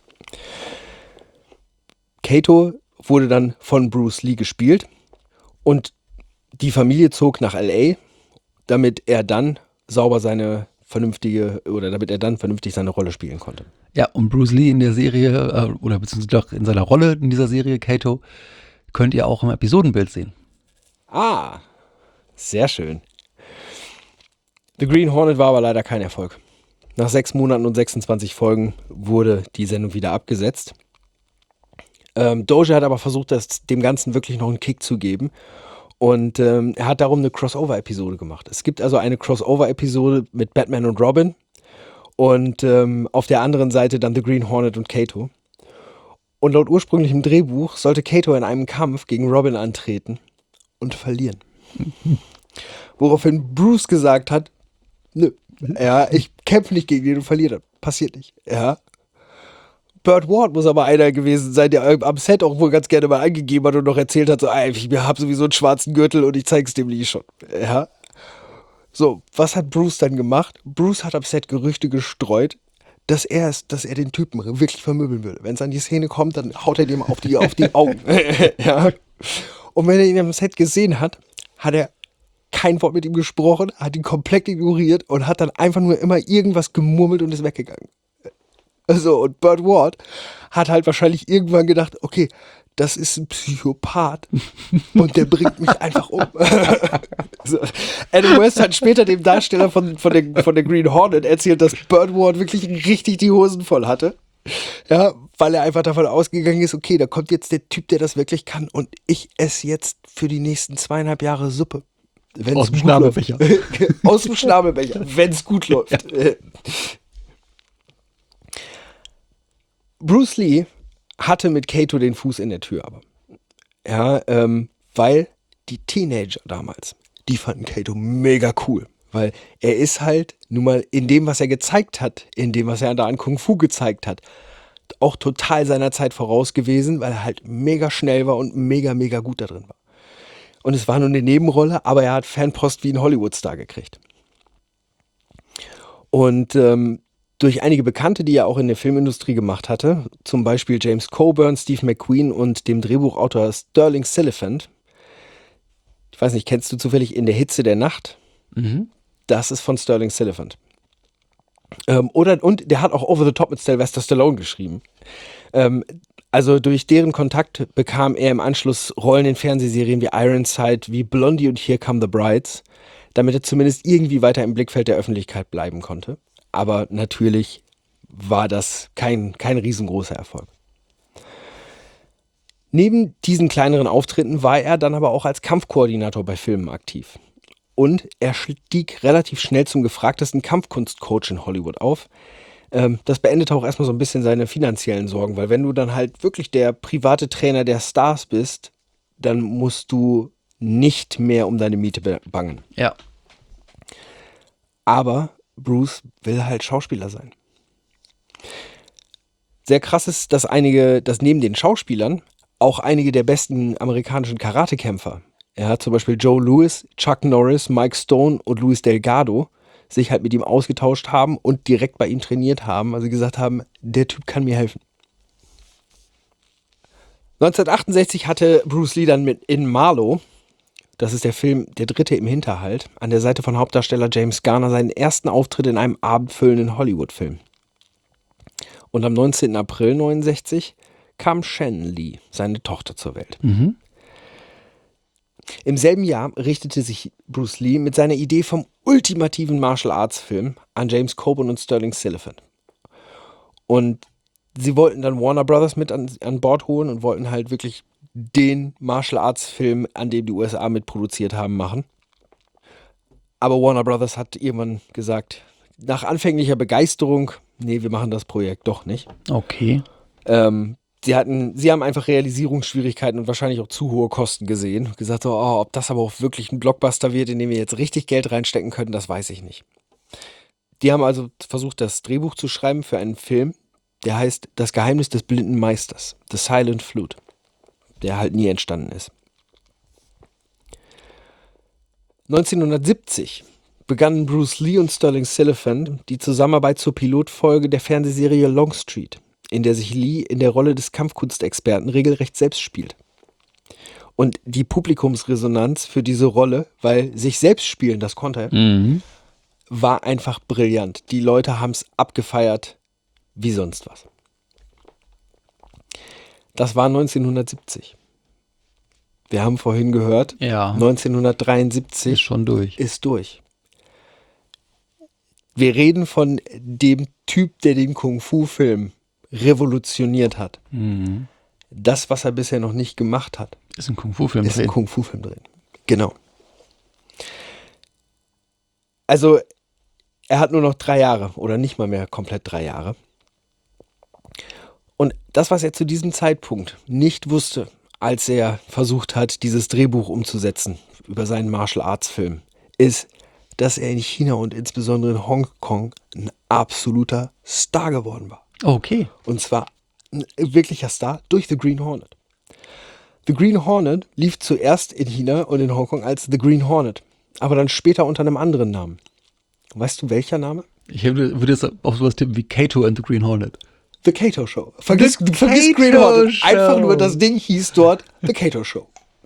Kato wurde dann von Bruce Lee gespielt und die Familie zog nach L A, damit er dann sauber seine vernünftige oder damit er dann vernünftig seine Rolle spielen konnte. Ja, und Bruce Lee in der Serie, äh, oder beziehungsweise doch in seiner Rolle in dieser Serie, Kato, könnt ihr auch im Episodenbild sehen. Ah, sehr schön. The Green Hornet war aber leider kein Erfolg. Nach sechs Monaten und sechsundzwanzig Folgen wurde die Sendung wieder abgesetzt. Ähm, Dozier hat aber versucht, das, dem Ganzen wirklich noch einen Kick zu geben. Und ähm, er hat darum eine Crossover-Episode gemacht. Es gibt also eine Crossover-Episode mit Batman und Robin und ähm, auf der anderen Seite dann The Green Hornet und Kato. Und laut ursprünglichem Drehbuch sollte Kato in einem Kampf gegen Robin antreten und verlieren. Woraufhin Bruce gesagt hat, nö, ja, ich kämpfe nicht gegen den und verliere dann. Passiert nicht. Ja. Burt Ward muss aber einer gewesen sein, der am Set auch wohl ganz gerne mal angegeben hat und noch erzählt hat, so, ey, ich habe sowieso einen schwarzen Gürtel und ich zeig's dem Lee schon. Ja. So, was hat Bruce dann gemacht? Bruce hat am Set Gerüchte gestreut, dass er es, dass er den Typen wirklich vermöbeln würde. Wenn es an die Szene kommt, dann haut er dem auf die, auf die Augen. Ja. Und wenn er ihn am Set gesehen hat, hat er kein Wort mit ihm gesprochen, hat ihn komplett ignoriert und hat dann einfach nur immer irgendwas gemurmelt und ist weggegangen. So, und Burt Ward hat halt wahrscheinlich irgendwann gedacht, okay, das ist ein Psychopath und der bringt mich einfach um. So. Adam West hat später dem Darsteller von, von, der, von der Green Hornet erzählt, dass Burt Ward wirklich richtig die Hosen voll hatte. Ja, weil er einfach davon ausgegangen ist, okay, da kommt jetzt der Typ, der das wirklich kann und ich esse jetzt für die nächsten zweieinhalb Jahre Suppe. Wenn's Aus dem gut Schnabelbecher. läuft. Aus dem Schnabelbecher, wenn es gut läuft. Ja. Bruce Lee hatte mit Kato den Fuß in der Tür, aber. Ja, ähm, weil die Teenager damals, die fanden Kato mega cool. Weil er ist halt, nun mal in dem, was er gezeigt hat, in dem, was er da an Kung Fu gezeigt hat, auch total seiner Zeit voraus gewesen, weil er halt mega schnell war und mega, mega gut da drin war. Und es war nur eine Nebenrolle, aber er hat Fanpost wie ein Hollywood-Star gekriegt. Und ähm, durch einige Bekannte, die er auch in der Filmindustrie gemacht hatte, zum Beispiel James Coburn, Steve McQueen und dem Drehbuchautor Sterling Siliphant. Ich weiß nicht, kennst du zufällig In der Hitze der Nacht? Mhm. Das ist von Sterling Siliphant. Ähm, oder, und der hat auch Over the Top mit Sylvester Stallone geschrieben. Ähm, also durch deren Kontakt bekam er im Anschluss Rollen in Fernsehserien wie Ironside, wie Blondie und Here Come the Brides, damit er zumindest irgendwie weiter im Blickfeld der Öffentlichkeit bleiben konnte. Aber natürlich war das kein, kein riesengroßer Erfolg. Neben diesen kleineren Auftritten war er dann aber auch als Kampfkoordinator bei Filmen aktiv. Und er stieg relativ schnell zum gefragtesten Kampfkunstcoach in Hollywood auf. Ähm, das beendete auch erstmal so ein bisschen seine finanziellen Sorgen, weil wenn du dann halt wirklich der private Trainer der Stars bist, dann musst du nicht mehr um deine Miete bangen. Ja. Aber Bruce will halt Schauspieler sein. Sehr krass ist, dass einige, dass neben den Schauspielern auch einige der besten amerikanischen Karatekämpfer, ja, zum Beispiel Joe Louis, Chuck Norris, Mike Stone und Luis Delgado, sich halt mit ihm ausgetauscht haben und direkt bei ihm trainiert haben, also gesagt haben, der Typ kann mir helfen. neunzehnhundertachtundsechzig hatte Bruce Lee dann mit In Marlowe, das ist der Film Der Dritte im Hinterhalt, an der Seite von Hauptdarsteller James Garner seinen ersten Auftritt in einem abendfüllenden Hollywood-Film. Und am neunzehnten April neunundsechzig kam Shannon Lee, seine Tochter, zur Welt. Mhm. Im selben Jahr richtete sich Bruce Lee mit seiner Idee vom ultimativen Martial-Arts-Film an James Coburn und Sterling Siliphant. Und sie wollten dann Warner Brothers mit an, an Bord holen und wollten halt wirklich den Martial Arts Film, an dem die U S A mitproduziert haben, machen. Aber Warner Brothers hat irgendwann gesagt, nach anfänglicher Begeisterung, nee, wir machen das Projekt doch nicht. Okay. Ähm, sie hatten, sie haben einfach Realisierungsschwierigkeiten und wahrscheinlich auch zu hohe Kosten gesehen. Und gesagt, so, oh, ob das aber auch wirklich ein Blockbuster wird, in den wir jetzt richtig Geld reinstecken können, das weiß ich nicht. Die haben also versucht, das Drehbuch zu schreiben für einen Film, der heißt Das Geheimnis des blinden Meisters, The Silent Flute, der halt nie entstanden ist. neunzehnhundertsiebzig begannen Bruce Lee und Sterling Silliphant die Zusammenarbeit zur Pilotfolge der Fernsehserie Longstreet, in der sich Lee in der Rolle des Kampfkunstexperten regelrecht selbst spielt. Und die Publikumsresonanz für diese Rolle, weil sich selbst spielen, das konnte er, Mhm. war einfach brillant. Die Leute haben es abgefeiert wie sonst was. Das war neunzehnhundertsiebzig. Wir haben vorhin gehört, Ja. neunzehnhundertdreiundsiebzig Ist schon durch. ist durch. Wir reden von dem Typ, der den Kung-Fu-Film revolutioniert hat. Mhm. Das, was er bisher noch nicht gemacht hat, Ist ein Kung-Fu-Film ist ein drin. Kung-Fu-Film drin. Genau. Also, er hat nur noch drei Jahre oder nicht mal mehr komplett drei Jahre. Und das, was er zu diesem Zeitpunkt nicht wusste, als er versucht hat, dieses Drehbuch umzusetzen über seinen Martial Arts Film, ist, dass er in China und insbesondere in Hongkong ein absoluter Star geworden war. Okay. Und zwar ein wirklicher Star durch The Green Hornet. The Green Hornet lief zuerst in China und in Hongkong als The Green Hornet, aber dann später unter einem anderen Namen. Weißt du, welcher Name? Ich würde würde jetzt auf sowas tippen wie Kato and the Green Hornet. The Kato Show. Vergiss, The du vergiss Kato Green Hornet. Show. Einfach nur das Ding hieß dort The Kato Show.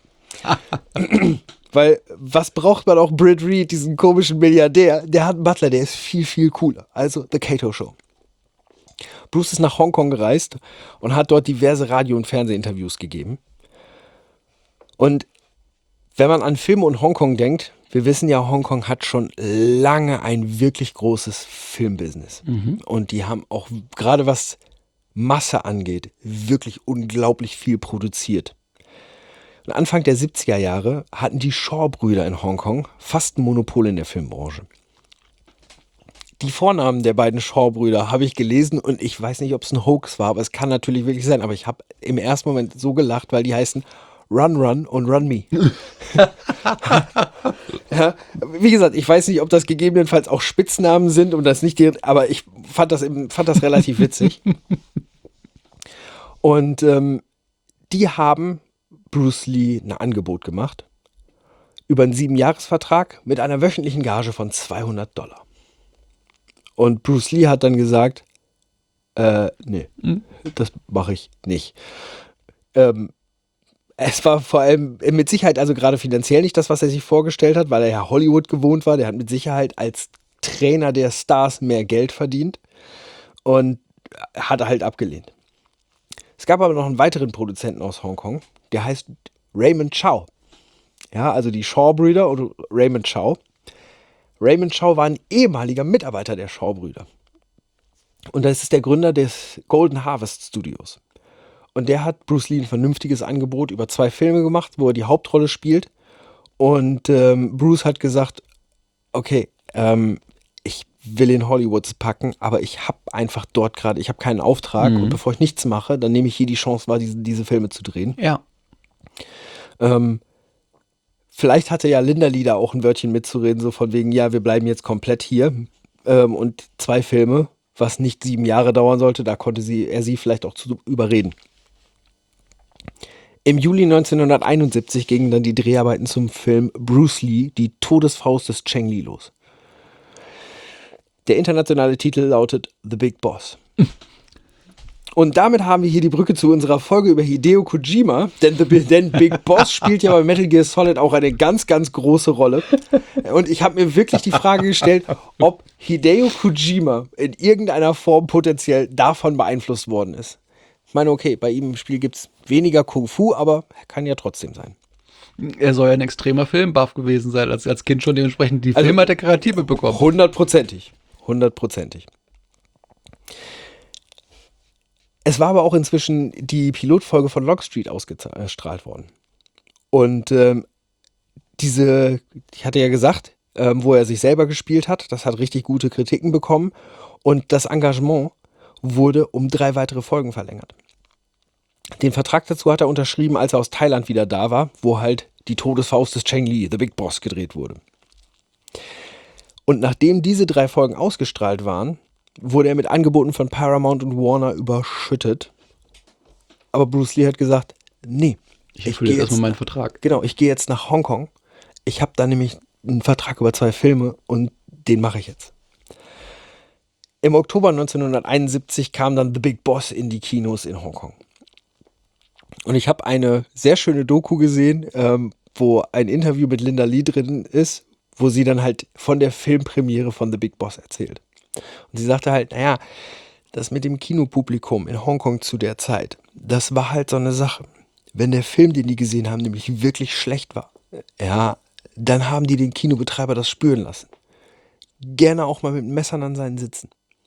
Weil, was braucht man auch Britt Reed, diesen komischen Milliardär? Der hat einen Butler, der ist viel, viel cooler. Also The Kato Show. Bruce ist nach Hongkong gereist und hat dort diverse Radio- und Fernsehinterviews gegeben. Und wenn man an Film und Hongkong denkt, wir wissen ja, Hongkong hat schon lange ein wirklich großes Filmbusiness. Und die haben auch, gerade was Masse angeht, wirklich unglaublich viel produziert. Und Anfang der siebziger Jahre hatten die Shaw-Brüder in Hongkong fast ein Monopol in der Filmbranche. Die Vornamen der beiden Shaw-Brüder habe ich gelesen und ich weiß nicht, ob es ein Hoax war, aber es kann natürlich wirklich sein. Aber ich habe im ersten Moment so gelacht, weil die heißen Run Run und Run Me. Ja, wie gesagt, ich weiß nicht, ob das gegebenenfalls auch Spitznamen sind und das nicht direkt, aber ich fand das, eben, fand das relativ witzig. Und ähm, die haben Bruce Lee ein Angebot gemacht über einen Siebenjahresvertrag mit einer wöchentlichen Gage von zweihundert Dollar. Und Bruce Lee hat dann gesagt, äh, nee, das mache ich nicht. Ähm, Es war vor allem mit Sicherheit, also gerade finanziell nicht das, was er sich vorgestellt hat, weil er ja Hollywood gewohnt war. Der hat mit Sicherheit als Trainer der Stars mehr Geld verdient und hat er halt abgelehnt. Es gab aber noch einen weiteren Produzenten aus Hongkong, der heißt Raymond Chow. Ja, also die Shaw-Brüder oder Raymond Chow. Raymond Chow war ein ehemaliger Mitarbeiter der Shaw-Brüder. Und das ist der Gründer des Golden Harvest Studios. Und der hat Bruce Lee ein vernünftiges Angebot über zwei Filme gemacht, wo er die Hauptrolle spielt. Und ähm, Bruce hat gesagt, okay, ähm, ich will in Hollywood packen, aber ich habe einfach dort gerade, ich habe keinen Auftrag. Mhm. Und bevor ich nichts mache, dann nehme ich hier die Chance wahr, diese, diese Filme zu drehen. Ja. Ähm, vielleicht hatte ja Linda Lee da auch ein Wörtchen mitzureden, so von wegen, ja, wir bleiben jetzt komplett hier. Ähm, und zwei Filme, was nicht sieben Jahre dauern sollte, da konnte sie, er sie vielleicht auch zu überreden. Im Juli neunzehnhunderteinundsiebzig gingen dann die Dreharbeiten zum Film Bruce Lee, die Todesfaust des Cheng Li los. Der internationale Titel lautet The Big Boss. Und damit haben wir hier die Brücke zu unserer Folge über Hideo Kojima, denn, The, denn Big Boss spielt ja bei Metal Gear Solid auch eine ganz, ganz große Rolle. Und ich habe mir wirklich die Frage gestellt, ob Hideo Kojima in irgendeiner Form potenziell davon beeinflusst worden ist. Ich meine, okay, bei ihm im Spiel gibt es weniger Kung-Fu, aber kann ja trotzdem sein. Er soll ja ein extremer Filmbuff gewesen sein, als, als Kind schon dementsprechend die Also, Filme hat er Garantie bekommen. Hundertprozentig. Hundertprozentig. Es war aber auch inzwischen die Pilotfolge von Longstreet ausgestrahlt worden. Und ähm, diese, ich hatte ja gesagt, ähm, wo er sich selber gespielt hat, das hat richtig gute Kritiken bekommen. Und das Engagement wurde um drei weitere Folgen verlängert. Den Vertrag dazu hat er unterschrieben, als er aus Thailand wieder da war, wo halt die Todesfaust des Cheng Li, The Big Boss, gedreht wurde. Und nachdem diese drei Folgen ausgestrahlt waren, wurde er mit Angeboten von Paramount und Warner überschüttet. Aber Bruce Lee hat gesagt, nee. Ich erfülle jetzt erstmal meinen Vertrag. Genau, ich gehe jetzt nach Hongkong. Ich habe da nämlich einen Vertrag über zwei Filme und den mache ich jetzt. Im Oktober neunzehnhunderteinundsiebzig kam dann The Big Boss in die Kinos in Hongkong. Und ich habe eine sehr schöne Doku gesehen, ähm, wo ein Interview mit Linda Lee drin ist, wo sie dann halt von der Filmpremiere von The Big Boss erzählt. Und sie sagte halt, naja, das mit dem Kinopublikum in Hongkong zu der Zeit, das war halt so eine Sache. Wenn der Film, den die gesehen haben, nämlich wirklich schlecht war, ja, dann haben die den Kinobetreiber das spüren lassen. Gerne auch mal mit Messern an seinen Sitzen.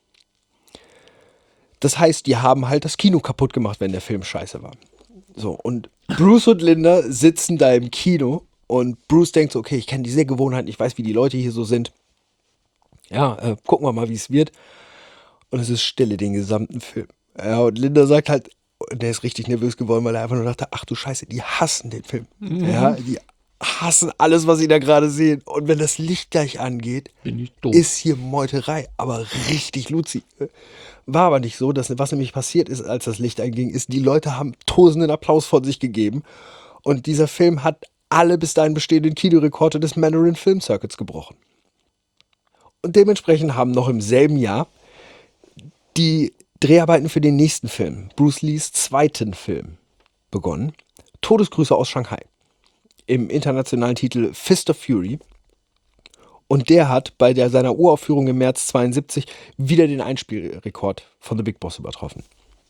Das heißt, die haben halt das Kino kaputt gemacht, wenn der Film scheiße war. So, und Bruce und Linda sitzen da im Kino und Bruce denkt so, okay, ich kenne die Sehgewohnheiten, ich weiß, wie die Leute hier so sind. Ja, äh, gucken wir mal, wie es wird. Und es ist Stille den gesamten Film. Ja, und Linda sagt halt, der ist richtig nervös geworden, weil er einfach nur dachte, ach du Scheiße, die hassen den Film. Mhm. Ja, die hassen alles, was sie da gerade sehen. Und wenn das Licht gleich angeht, Bin ich doof. ist hier Meuterei, aber richtig Luzi. War aber nicht so, dass, was nämlich passiert ist, als das Licht einging, ist, die Leute haben tosenden Applaus von sich gegeben. Und dieser Film hat alle bis dahin bestehenden Kinorekorde des Mandarin Film Circuits gebrochen. Und dementsprechend haben noch im selben Jahr die Dreharbeiten für den nächsten Film, Bruce Lees zweiten Film, begonnen. Todesgrüße aus Shanghai. Im internationalen Titel Fist of Fury. Und der hat bei der, seiner Uraufführung im März zweiundsiebzig wieder den Einspielrekord von The Big Boss übertroffen.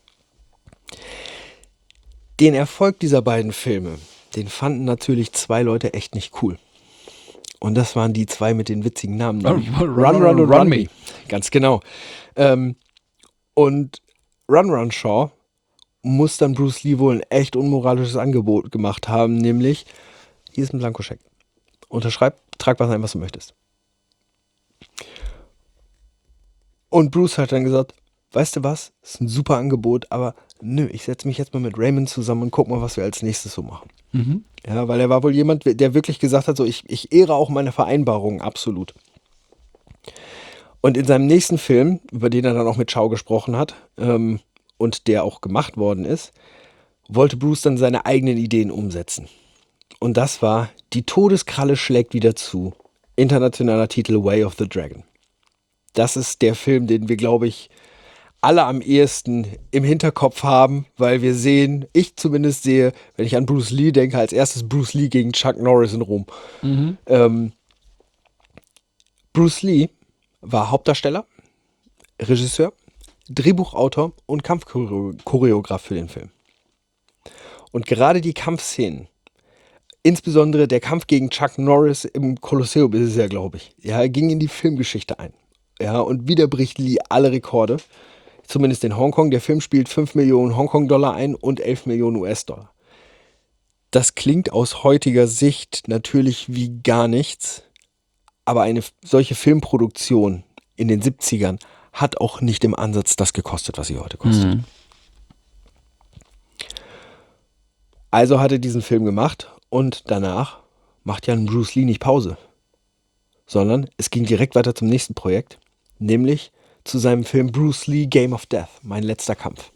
Den Erfolg dieser beiden Filme, den fanden natürlich zwei Leute echt nicht cool. Und das waren die zwei mit den witzigen Namen. Run, Run, Run, Run, Run, Run Me. Ganz genau. Ähm, und Run Run Shaw muss dann Bruce Lee wohl ein echt unmoralisches Angebot gemacht haben, nämlich, hier ist ein Blankoscheck. Unterschreib, trag was ein, was du möchtest. Und Bruce hat dann gesagt, weißt du was, das ist ein super Angebot, aber nö, ich setze mich jetzt mal mit Raymond zusammen und guck mal, was wir als nächstes so machen. Mhm. Ja, weil er war wohl jemand, der wirklich gesagt hat, so ich, ich ehre auch meine Vereinbarungen absolut. Und in seinem nächsten Film, über den er dann auch mit Chow gesprochen hat, ähm, und der auch gemacht worden ist, wollte Bruce dann seine eigenen Ideen umsetzen. Und das war Die Todeskralle schlägt wieder zu. Internationaler Titel Way of the Dragon. Das ist der Film, den wir, glaube ich, alle am ehesten im Hinterkopf haben, weil wir sehen, ich zumindest sehe, wenn ich an Bruce Lee denke, als erstes Bruce Lee gegen Chuck Norris in Rom. Mhm. Ähm, Bruce Lee war Hauptdarsteller, Regisseur, Drehbuchautor und Kampfchoreograf für den Film. Und gerade die Kampfszenen, insbesondere der Kampf gegen Chuck Norris im Kolosseum ist es ja, glaube ich, ja, ging in die Filmgeschichte ein. Ja, und wieder bricht Lee alle Rekorde, zumindest in Hongkong. Der Film spielt fünf Millionen Hongkong-Dollar ein und elf Millionen U S-Dollar. Das klingt aus heutiger Sicht natürlich wie gar nichts, aber eine solche Filmproduktion in den siebzigern hat auch nicht im Ansatz das gekostet, was sie heute kostet. Mhm. Also hat er diesen Film gemacht und danach macht ja ein Bruce Lee nicht Pause, sondern es ging direkt weiter zum nächsten Projekt, nämlich zu seinem Film Bruce Lee Game of Death, mein letzter Kampf.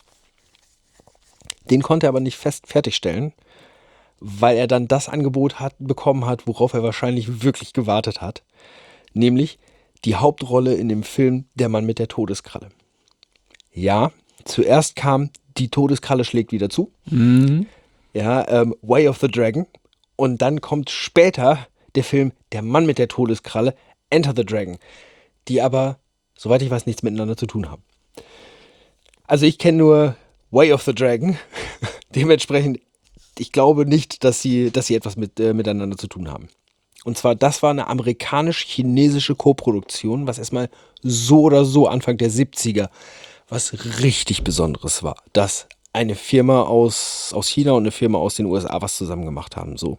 Den konnte er aber nicht fest fertigstellen, weil er dann das Angebot hat, bekommen hat, worauf er wahrscheinlich wirklich gewartet hat, nämlich die Hauptrolle in dem Film Der Mann mit der Todeskralle. Ja, zuerst kam Die Todeskralle schlägt wieder zu, mhm. ja, ähm, Way of the Dragon, und dann kommt später der Film Der Mann mit der Todeskralle, Enter the Dragon, die aber, soweit ich weiß, nichts miteinander zu tun haben. Also ich kenne nur Way of the Dragon, dementsprechend, ich glaube nicht, dass sie, dass sie etwas mit, äh, miteinander zu tun haben. Und zwar, das war eine amerikanisch-chinesische Koproduktion, was erstmal so oder so Anfang der siebziger was richtig Besonderes war, dass eine Firma aus, aus China und eine Firma aus den U S A was zusammen gemacht haben, so.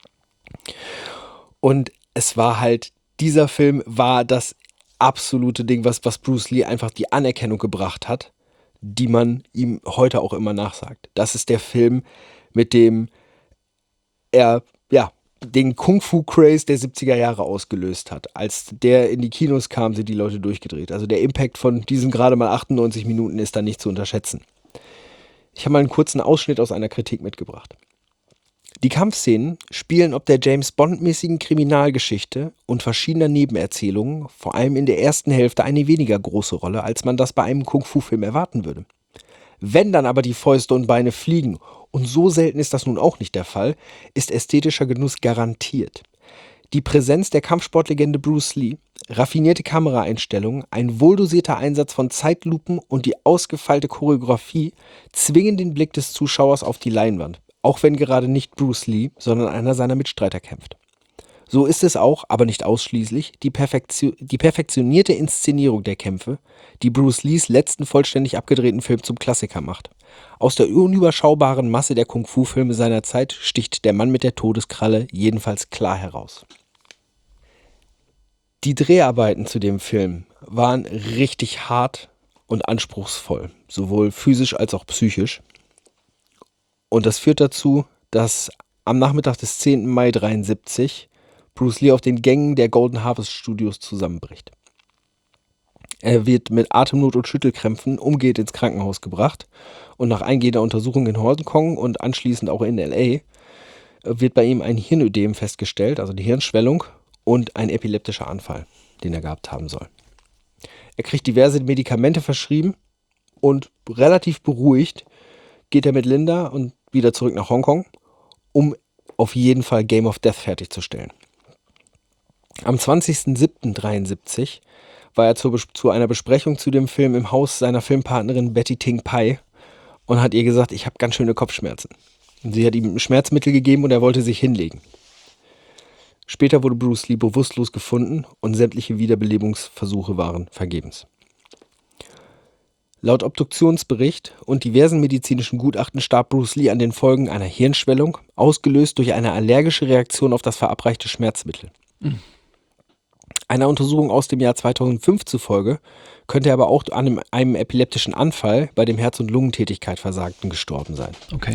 Und es war halt, dieser Film war das absolute Ding, was, was Bruce Lee einfach die Anerkennung gebracht hat, die man ihm heute auch immer nachsagt. Das ist der Film, mit dem er, ja, den Kung-Fu-Craze der siebziger Jahre ausgelöst hat. Als der in die Kinos kam, sind die Leute durchgedreht. Also der Impact von diesen gerade mal achtundneunzig Minuten ist da nicht zu unterschätzen. Ich habe mal einen kurzen Ausschnitt aus einer Kritik mitgebracht. Die Kampfszenen spielen ob der James-Bond-mäßigen Kriminalgeschichte und verschiedener Nebenerzählungen, vor allem in der ersten Hälfte, eine weniger große Rolle, als man das bei einem Kung-Fu-Film erwarten würde. Wenn dann aber die Fäuste und Beine fliegen, und so selten ist das nun auch nicht der Fall, ist ästhetischer Genuss garantiert. Die Präsenz der Kampfsportlegende Bruce Lee, raffinierte Kameraeinstellungen, ein wohldosierter Einsatz von Zeitlupen und die ausgefeilte Choreografie zwingen den Blick des Zuschauers auf die Leinwand, auch wenn gerade nicht Bruce Lee, sondern einer seiner Mitstreiter kämpft. So ist es auch, aber nicht ausschließlich, die, Perfektio- die perfektionierte Inszenierung der Kämpfe, die Bruce Lees letzten vollständig abgedrehten Film zum Klassiker macht. Aus der unüberschaubaren Masse der Kung-Fu-Filme seiner Zeit sticht der Mann mit der Todeskralle jedenfalls klar heraus. Die Dreharbeiten zu dem Film waren richtig hart und anspruchsvoll, sowohl physisch als auch psychisch. Und das führt dazu, dass am Nachmittag des zehnten Mai dreiundsiebzig Bruce Lee auf den Gängen der Golden Harvest Studios zusammenbricht. Er wird mit Atemnot und Schüttelkrämpfen umgehend ins Krankenhaus gebracht und nach eingehender Untersuchung in Hongkong und anschließend auch in L A wird bei ihm ein Hirnödem festgestellt, also die Hirnschwellung und ein epileptischer Anfall, den er gehabt haben soll. Er kriegt diverse Medikamente verschrieben und relativ beruhigt geht er mit Linda und wieder zurück nach Hongkong, um auf jeden Fall Game of Death fertigzustellen. Am zwanzigsten siebten dreiundsiebzig war er zu, zu einer Besprechung zu dem Film im Haus seiner Filmpartnerin Betty Ting Pai und hat ihr gesagt, ich habe ganz schöne Kopfschmerzen. Und sie hat ihm Schmerzmittel gegeben und er wollte sich hinlegen. Später wurde Bruce Lee bewusstlos gefunden und sämtliche Wiederbelebungsversuche waren vergebens. Laut Obduktionsbericht und diversen medizinischen Gutachten starb Bruce Lee an den Folgen einer Hirnschwellung, ausgelöst durch eine allergische Reaktion auf das verabreichte Schmerzmittel. Mhm. Einer Untersuchung aus dem Jahr zweitausendfünf zufolge könnte er aber auch an einem, einem epileptischen Anfall, bei dem Herz- und Lungentätigkeit versagten, gestorben sein. Okay.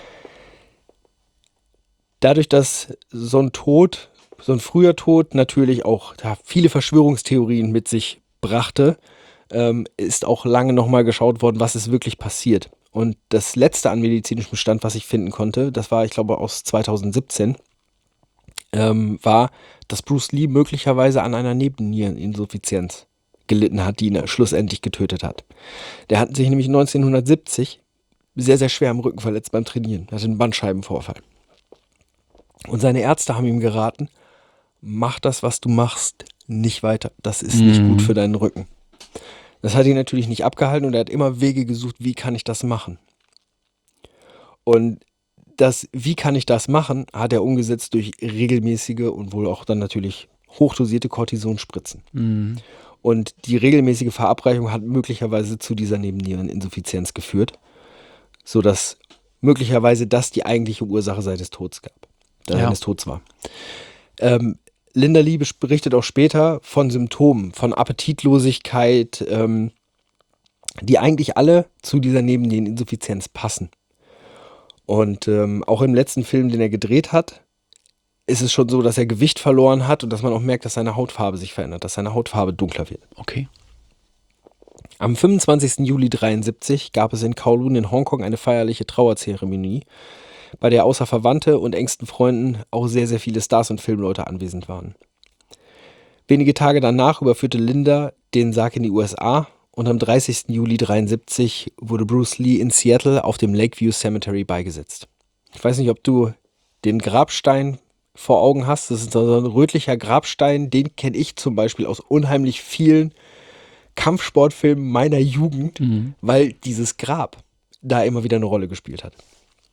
Dadurch, dass so ein Tod, so ein früher Tod natürlich auch ja, viele Verschwörungstheorien mit sich brachte, ähm, ist auch lange nochmal geschaut worden, was ist wirklich passiert. Und das letzte an medizinischem Stand, was ich finden konnte, das war, ich glaube, aus zweitausendsiebzehn, ähm, war, dass Bruce Lee möglicherweise an einer Nebenniereninsuffizienz gelitten hat, die ihn schlussendlich getötet hat. Der hat sich nämlich neunzehnhundertsiebzig sehr, sehr schwer am Rücken verletzt beim Trainieren. Er hatte einen Bandscheibenvorfall. Und seine Ärzte haben ihm geraten, mach das, was du machst, nicht weiter. Das ist mhm. nicht gut für deinen Rücken. Das hat ihn natürlich nicht abgehalten und er hat immer Wege gesucht, wie kann ich das machen. Und das, wie kann ich das machen, hat er umgesetzt durch regelmäßige und wohl auch dann natürlich hochdosierte Cortisonspritzen. Mhm. Und die regelmäßige Verabreichung hat möglicherweise zu dieser Nebenniereninsuffizienz geführt, sodass möglicherweise das die eigentliche Ursache seines Todes gab, ja. seines Todes war. Ähm, Linda Lee berichtet auch später von Symptomen, von Appetitlosigkeit, ähm, die eigentlich alle zu dieser Nebenniereninsuffizienz passen. Und ähm, auch im letzten Film, den er gedreht hat, ist es schon so, dass er Gewicht verloren hat und dass man auch merkt, dass seine Hautfarbe sich verändert, dass seine Hautfarbe dunkler wird. Okay. Am fünfundzwanzigsten Juli dreiundsiebzig gab es in Kowloon in Hongkong eine feierliche Trauerzeremonie, bei der außer Verwandte und engsten Freunden auch sehr, sehr viele Stars und Filmleute anwesend waren. Wenige Tage danach überführte Linda den Sarg in die U S A und am dreißigsten Juli dreiundsiebzig wurde Bruce Lee in Seattle auf dem Lakeview Cemetery beigesetzt. Ich weiß nicht, ob du den Grabstein vor Augen hast. Das ist so ein rötlicher Grabstein, den kenne ich zum Beispiel aus unheimlich vielen Kampfsportfilmen meiner Jugend, mhm. weil dieses Grab da immer wieder eine Rolle gespielt hat.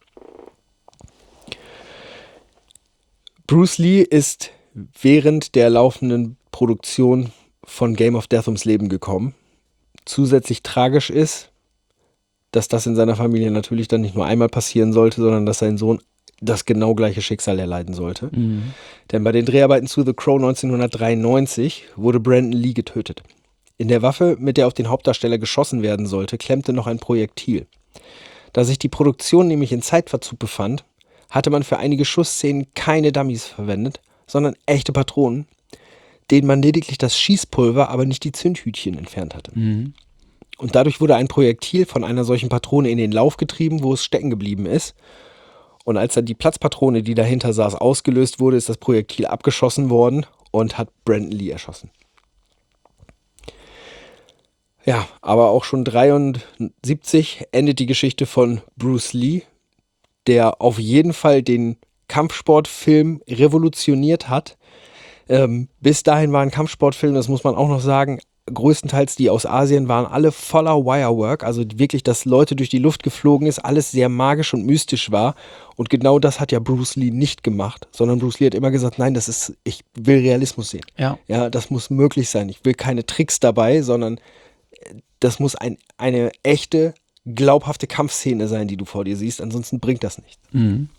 Bruce Lee ist während der laufenden Produktion von Game of Death ums Leben gekommen. zusätzlich tragisch ist, dass das in seiner Familie natürlich dann nicht nur einmal passieren sollte, sondern dass sein Sohn das genau gleiche Schicksal erleiden sollte. Mhm. Denn bei den Dreharbeiten zu The Crow neunzehnhundertdreiundneunzig wurde Brandon Lee getötet. In der Waffe, mit der auf den Hauptdarsteller geschossen werden sollte, klemmte noch ein Projektil. Da sich die Produktion nämlich in Zeitverzug befand, hatte man für einige Schussszenen keine Dummies verwendet, sondern echte Patronen, denen man lediglich das Schießpulver, aber nicht die Zündhütchen entfernt hatte. Mhm. Und dadurch wurde ein Projektil von einer solchen Patrone in den Lauf getrieben, wo es stecken geblieben ist. Und als dann die Platzpatrone, die dahinter saß, ausgelöst wurde, ist das Projektil abgeschossen worden und hat Brandon Lee erschossen. Ja, aber auch schon dreiundsiebzig endet die Geschichte von Bruce Lee, der auf jeden Fall den Kampfsportfilm revolutioniert hat. Ähm, bis dahin waren Kampfsportfilme, das muss man auch noch sagen, größtenteils die aus Asien waren alle voller Wirework, also wirklich, dass Leute durch die Luft geflogen ist, alles sehr magisch und mystisch war. Und genau das hat ja Bruce Lee nicht gemacht, sondern Bruce Lee hat immer gesagt, nein, das ist, ich will Realismus sehen. Ja. Ja, das muss möglich sein. Ich will keine Tricks dabei, sondern das muss ein, eine echte, glaubhafte Kampfszene sein, die du vor dir siehst, ansonsten bringt das nichts. Mhm.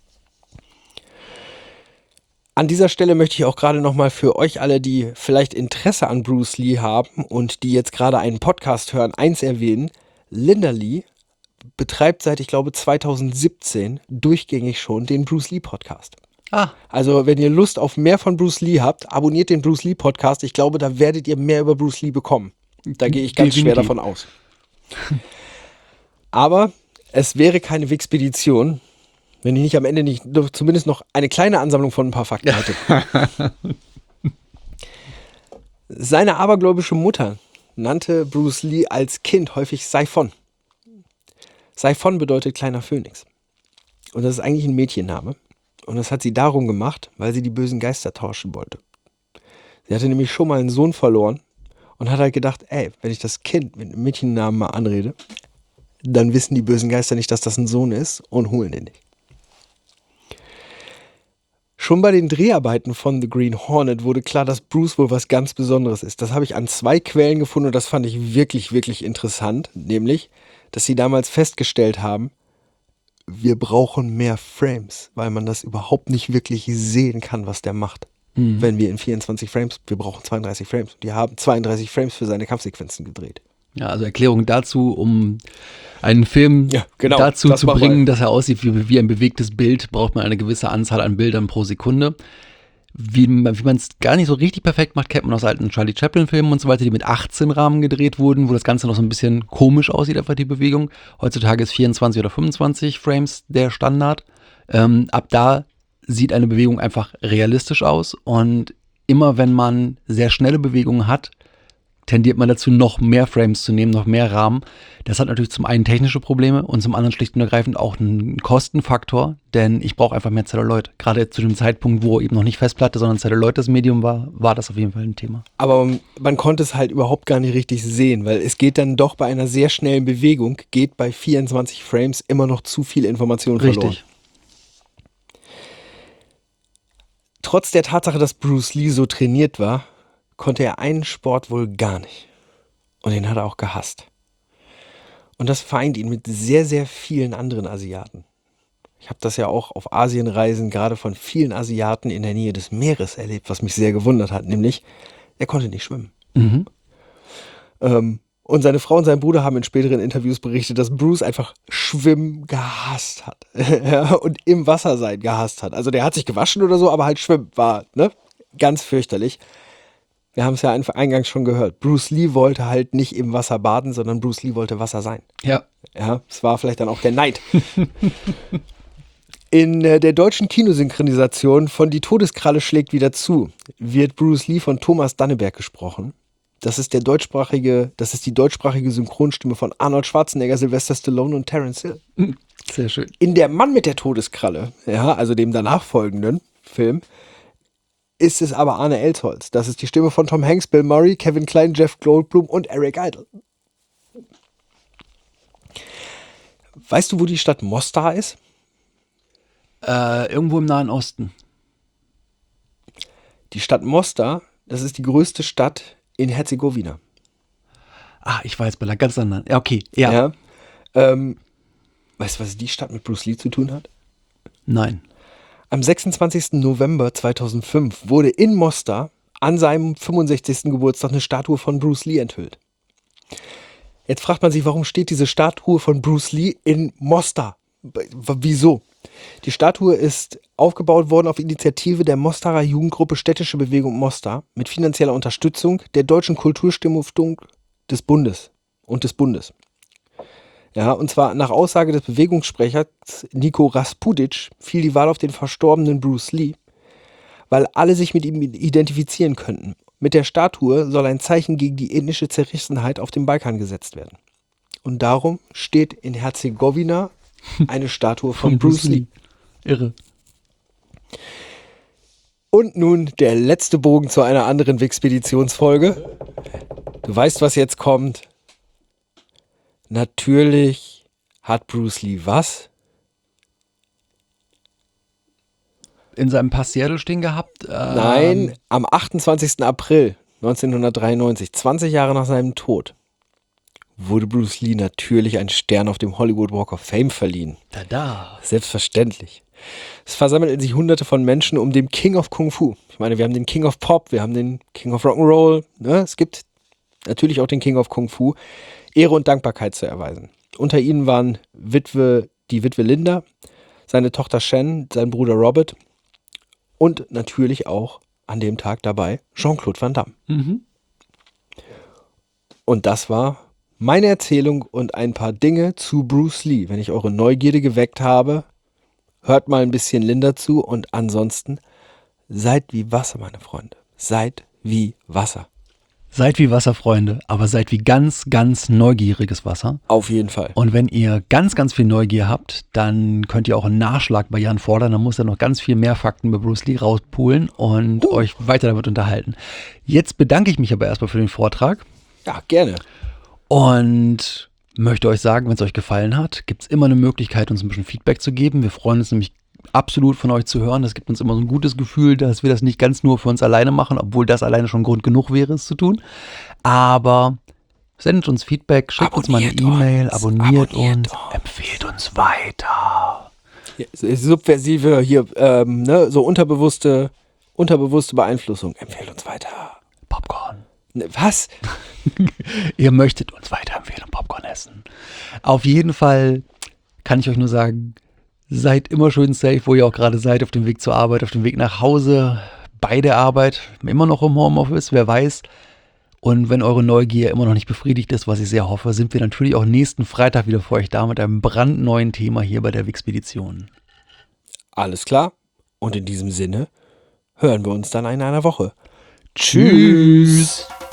An dieser Stelle möchte ich auch gerade nochmal für euch alle, die vielleicht Interesse an Bruce Lee haben und die jetzt gerade einen Podcast hören, eins erwähnen. Linda Lee betreibt seit, ich glaube, zweitausendsiebzehn durchgängig schon den Bruce Lee Podcast. Ah, Also wenn ihr Lust auf mehr von Bruce Lee habt, abonniert den Bruce Lee Podcast. Ich glaube, da werdet ihr mehr über Bruce Lee bekommen. Da gehe ich ganz Definitiv. schwer davon aus. Aber es wäre keine Wixpedition, wenn ich nicht am Ende nicht doch zumindest noch eine kleine Ansammlung von ein paar Fakten hätte. Seine abergläubische Mutter nannte Bruce Lee als Kind häufig Saifon. Saifon bedeutet kleiner Phönix. Und das ist eigentlich ein Mädchenname. Und das hat sie darum gemacht, weil sie die bösen Geister tauschen wollte. Sie hatte nämlich schon mal einen Sohn verloren und hat halt gedacht, ey, wenn ich das Kind mit einem Mädchennamen mal anrede, dann wissen die bösen Geister nicht, dass das ein Sohn ist und holen den nicht. Schon bei den Dreharbeiten von The Green Hornet wurde klar, dass Bruce wohl was ganz Besonderes ist. Das habe ich an zwei Quellen gefunden und das fand ich wirklich, wirklich interessant. Nämlich, dass sie damals festgestellt haben, wir brauchen mehr Frames, weil man das überhaupt nicht wirklich sehen kann, was der macht. Mhm. Wenn wir in vierundzwanzig Frames, wir brauchen zweiunddreißig Frames. Die haben zweiunddreißig Frames für seine Kampfsequenzen gedreht. ja, also Erklärung dazu, um einen Film Ja, genau, dazu das zu machen wir. bringen, dass er aussieht wie, wie ein bewegtes Bild, braucht man eine gewisse Anzahl an Bildern pro Sekunde. Wie, man- wie man es gar nicht so richtig perfekt macht, kennt man aus alten Charlie Chaplin-Filmen und so weiter, die mit achtzehn Rahmen gedreht wurden, wo das Ganze noch so ein bisschen komisch aussieht, einfach die Bewegung. Heutzutage ist vierundzwanzig oder fünfundzwanzig Frames der Standard. Ähm, ab da sieht eine Bewegung einfach realistisch aus und immer wenn man sehr schnelle Bewegungen hat, tendiert man dazu, noch mehr Frames zu nehmen, noch mehr Rahmen. Das hat natürlich zum einen technische Probleme und zum anderen schlicht und ergreifend auch einen Kostenfaktor, denn ich brauche einfach mehr Celluloid. Gerade zu dem Zeitpunkt, wo eben noch nicht Festplatte, sondern Celluloid das Medium war, war das auf jeden Fall ein Thema. Aber man konnte es halt überhaupt gar nicht richtig sehen, weil es geht dann doch bei einer sehr schnellen Bewegung, geht bei vierundzwanzig Frames immer noch zu viel Information verloren. Richtig. Trotz der Tatsache, dass Bruce Lee so trainiert war, konnte er einen Sport wohl gar nicht. Und den hat er auch gehasst. Und das vereint ihn mit sehr, sehr vielen anderen Asiaten. Ich habe das ja auch auf Asienreisen gerade von vielen Asiaten in der Nähe des Meeres erlebt, was mich sehr gewundert hat, nämlich er konnte nicht schwimmen. Mhm. Ähm, und seine Frau und sein Bruder haben in späteren Interviews berichtet, dass Bruce einfach Schwimmen gehasst hat. Ja, und im Wasser sein gehasst hat. Also der hat sich gewaschen oder so, aber halt Schwimmen war, ne? Ganz fürchterlich. Wir haben es ja eingangs schon gehört. Bruce Lee wollte halt nicht im Wasser baden, sondern Bruce Lee wollte Wasser sein. Ja. Ja, es war vielleicht dann auch der Neid. In äh, der deutschen Kinosynchronisation von Die Todeskralle schlägt wieder zu wird Bruce Lee von Thomas Danneberg gesprochen. Das ist der deutschsprachige, das ist die deutschsprachige Synchronstimme von Arnold Schwarzenegger, Sylvester Stallone und Terence Hill. Sehr schön. In Der Mann mit der Todeskralle, ja, also dem danach folgenden Film, ist es aber Arne Elsholz. Das ist die Stimme von Tom Hanks, Bill Murray, Kevin Kline, Jeff Goldblum und Eric Idle. Weißt du, wo die Stadt Mostar ist? Äh, irgendwo im Nahen Osten. Die Stadt Mostar, das ist die größte Stadt in Herzegowina. Ah, ich war jetzt bei einer ganz anderen. Ja, okay, ja. Ja. Ähm, weißt du, was die Stadt mit Bruce Lee zu tun hat? Nein. Am sechsundzwanzigsten November zweitausendfünf wurde in Mostar an seinem fünfundsechzigsten Geburtstag eine Statue von Bruce Lee enthüllt. Jetzt fragt man sich, warum steht diese Statue von Bruce Lee in Mostar? W- Wieso? Die Statue ist aufgebaut worden auf Initiative der Mostarer Jugendgruppe Städtische Bewegung Mostar mit finanzieller Unterstützung der Deutschen Kulturstiftung des Bundes und des Bundes. Ja, und zwar nach Aussage des Bewegungssprechers Nico Raspudic fiel die Wahl auf den verstorbenen Bruce Lee, weil alle sich mit ihm identifizieren könnten. Mit der Statue soll ein Zeichen gegen die ethnische Zerrissenheit auf dem Balkan gesetzt werden. Und darum steht in Herzegowina eine Statue von Bruce Lee. Irre. Und nun der letzte Bogen zu einer anderen Wixpeditionsfolge. Du weißt, was jetzt kommt. Natürlich hat Bruce Lee was? In seinem Pass Seattle stehen gehabt? Ähm, Nein, am achtundzwanzigsten April neunzehnhundertdreiundneunzig, zwanzig Jahre nach seinem Tod, wurde Bruce Lee natürlich ein Stern auf dem Hollywood Walk of Fame verliehen. Tada. Selbstverständlich. Es versammelten sich hunderte von Menschen um den King of Kung Fu. Ich meine, wir haben den King of Pop, wir haben den King of Rock'n'Roll. Ne? Es gibt natürlich auch den King of Kung Fu. Ehre und Dankbarkeit zu erweisen. Unter ihnen waren Witwe, die Witwe Linda, seine Tochter Shen, sein Bruder Robert und natürlich auch an dem Tag dabei Jean-Claude Van Damme. Mhm. Und das war meine Erzählung und ein paar Dinge zu Bruce Lee. Wenn ich eure Neugierde geweckt habe, hört mal ein bisschen Linda zu und ansonsten seid wie Wasser, meine Freunde. Seid wie Wasser. Seid wie Wasserfreunde, aber seid wie ganz, ganz neugieriges Wasser. Auf jeden Fall. Und wenn ihr ganz, ganz viel Neugier habt, dann könnt ihr auch einen Nachschlag bei Jan fordern. Dann muss er noch ganz viel mehr Fakten über Bruce Lee rauspulen und Uh. euch weiter damit unterhalten. Jetzt bedanke ich mich aber erstmal für den Vortrag Ja, gerne. und möchte euch sagen, wenn es euch gefallen hat, gibt es immer eine Möglichkeit, uns ein bisschen Feedback zu geben. Wir freuen uns nämlich absolut von euch zu hören. Das gibt uns immer so ein gutes Gefühl, dass wir das nicht ganz nur für uns alleine machen, obwohl das alleine schon Grund genug wäre, es zu tun. Aber sendet uns Feedback, schickt uns mal eine Abonniert E-Mail, uns. abonniert, Abonniert uns, uns. empfehlt uns weiter. Ja, subversive hier, ähm, ne, so unterbewusste, unterbewusste Beeinflussung. Empfehlt uns weiter. Popcorn. Ne, was? Ihr möchtet uns weiterempfehlen und Popcorn essen. Auf jeden Fall kann ich euch nur sagen, seid immer schön safe, wo ihr auch gerade seid, auf dem Weg zur Arbeit, auf dem Weg nach Hause, bei der Arbeit, immer noch im Homeoffice, wer weiß. Und wenn eure Neugier immer noch nicht befriedigt ist, was ich sehr hoffe, sind wir natürlich auch nächsten Freitag wieder für euch da mit einem brandneuen Thema hier bei der Wixpedition. Alles klar. Und in diesem Sinne hören wir uns dann in einer Woche. Tschüss.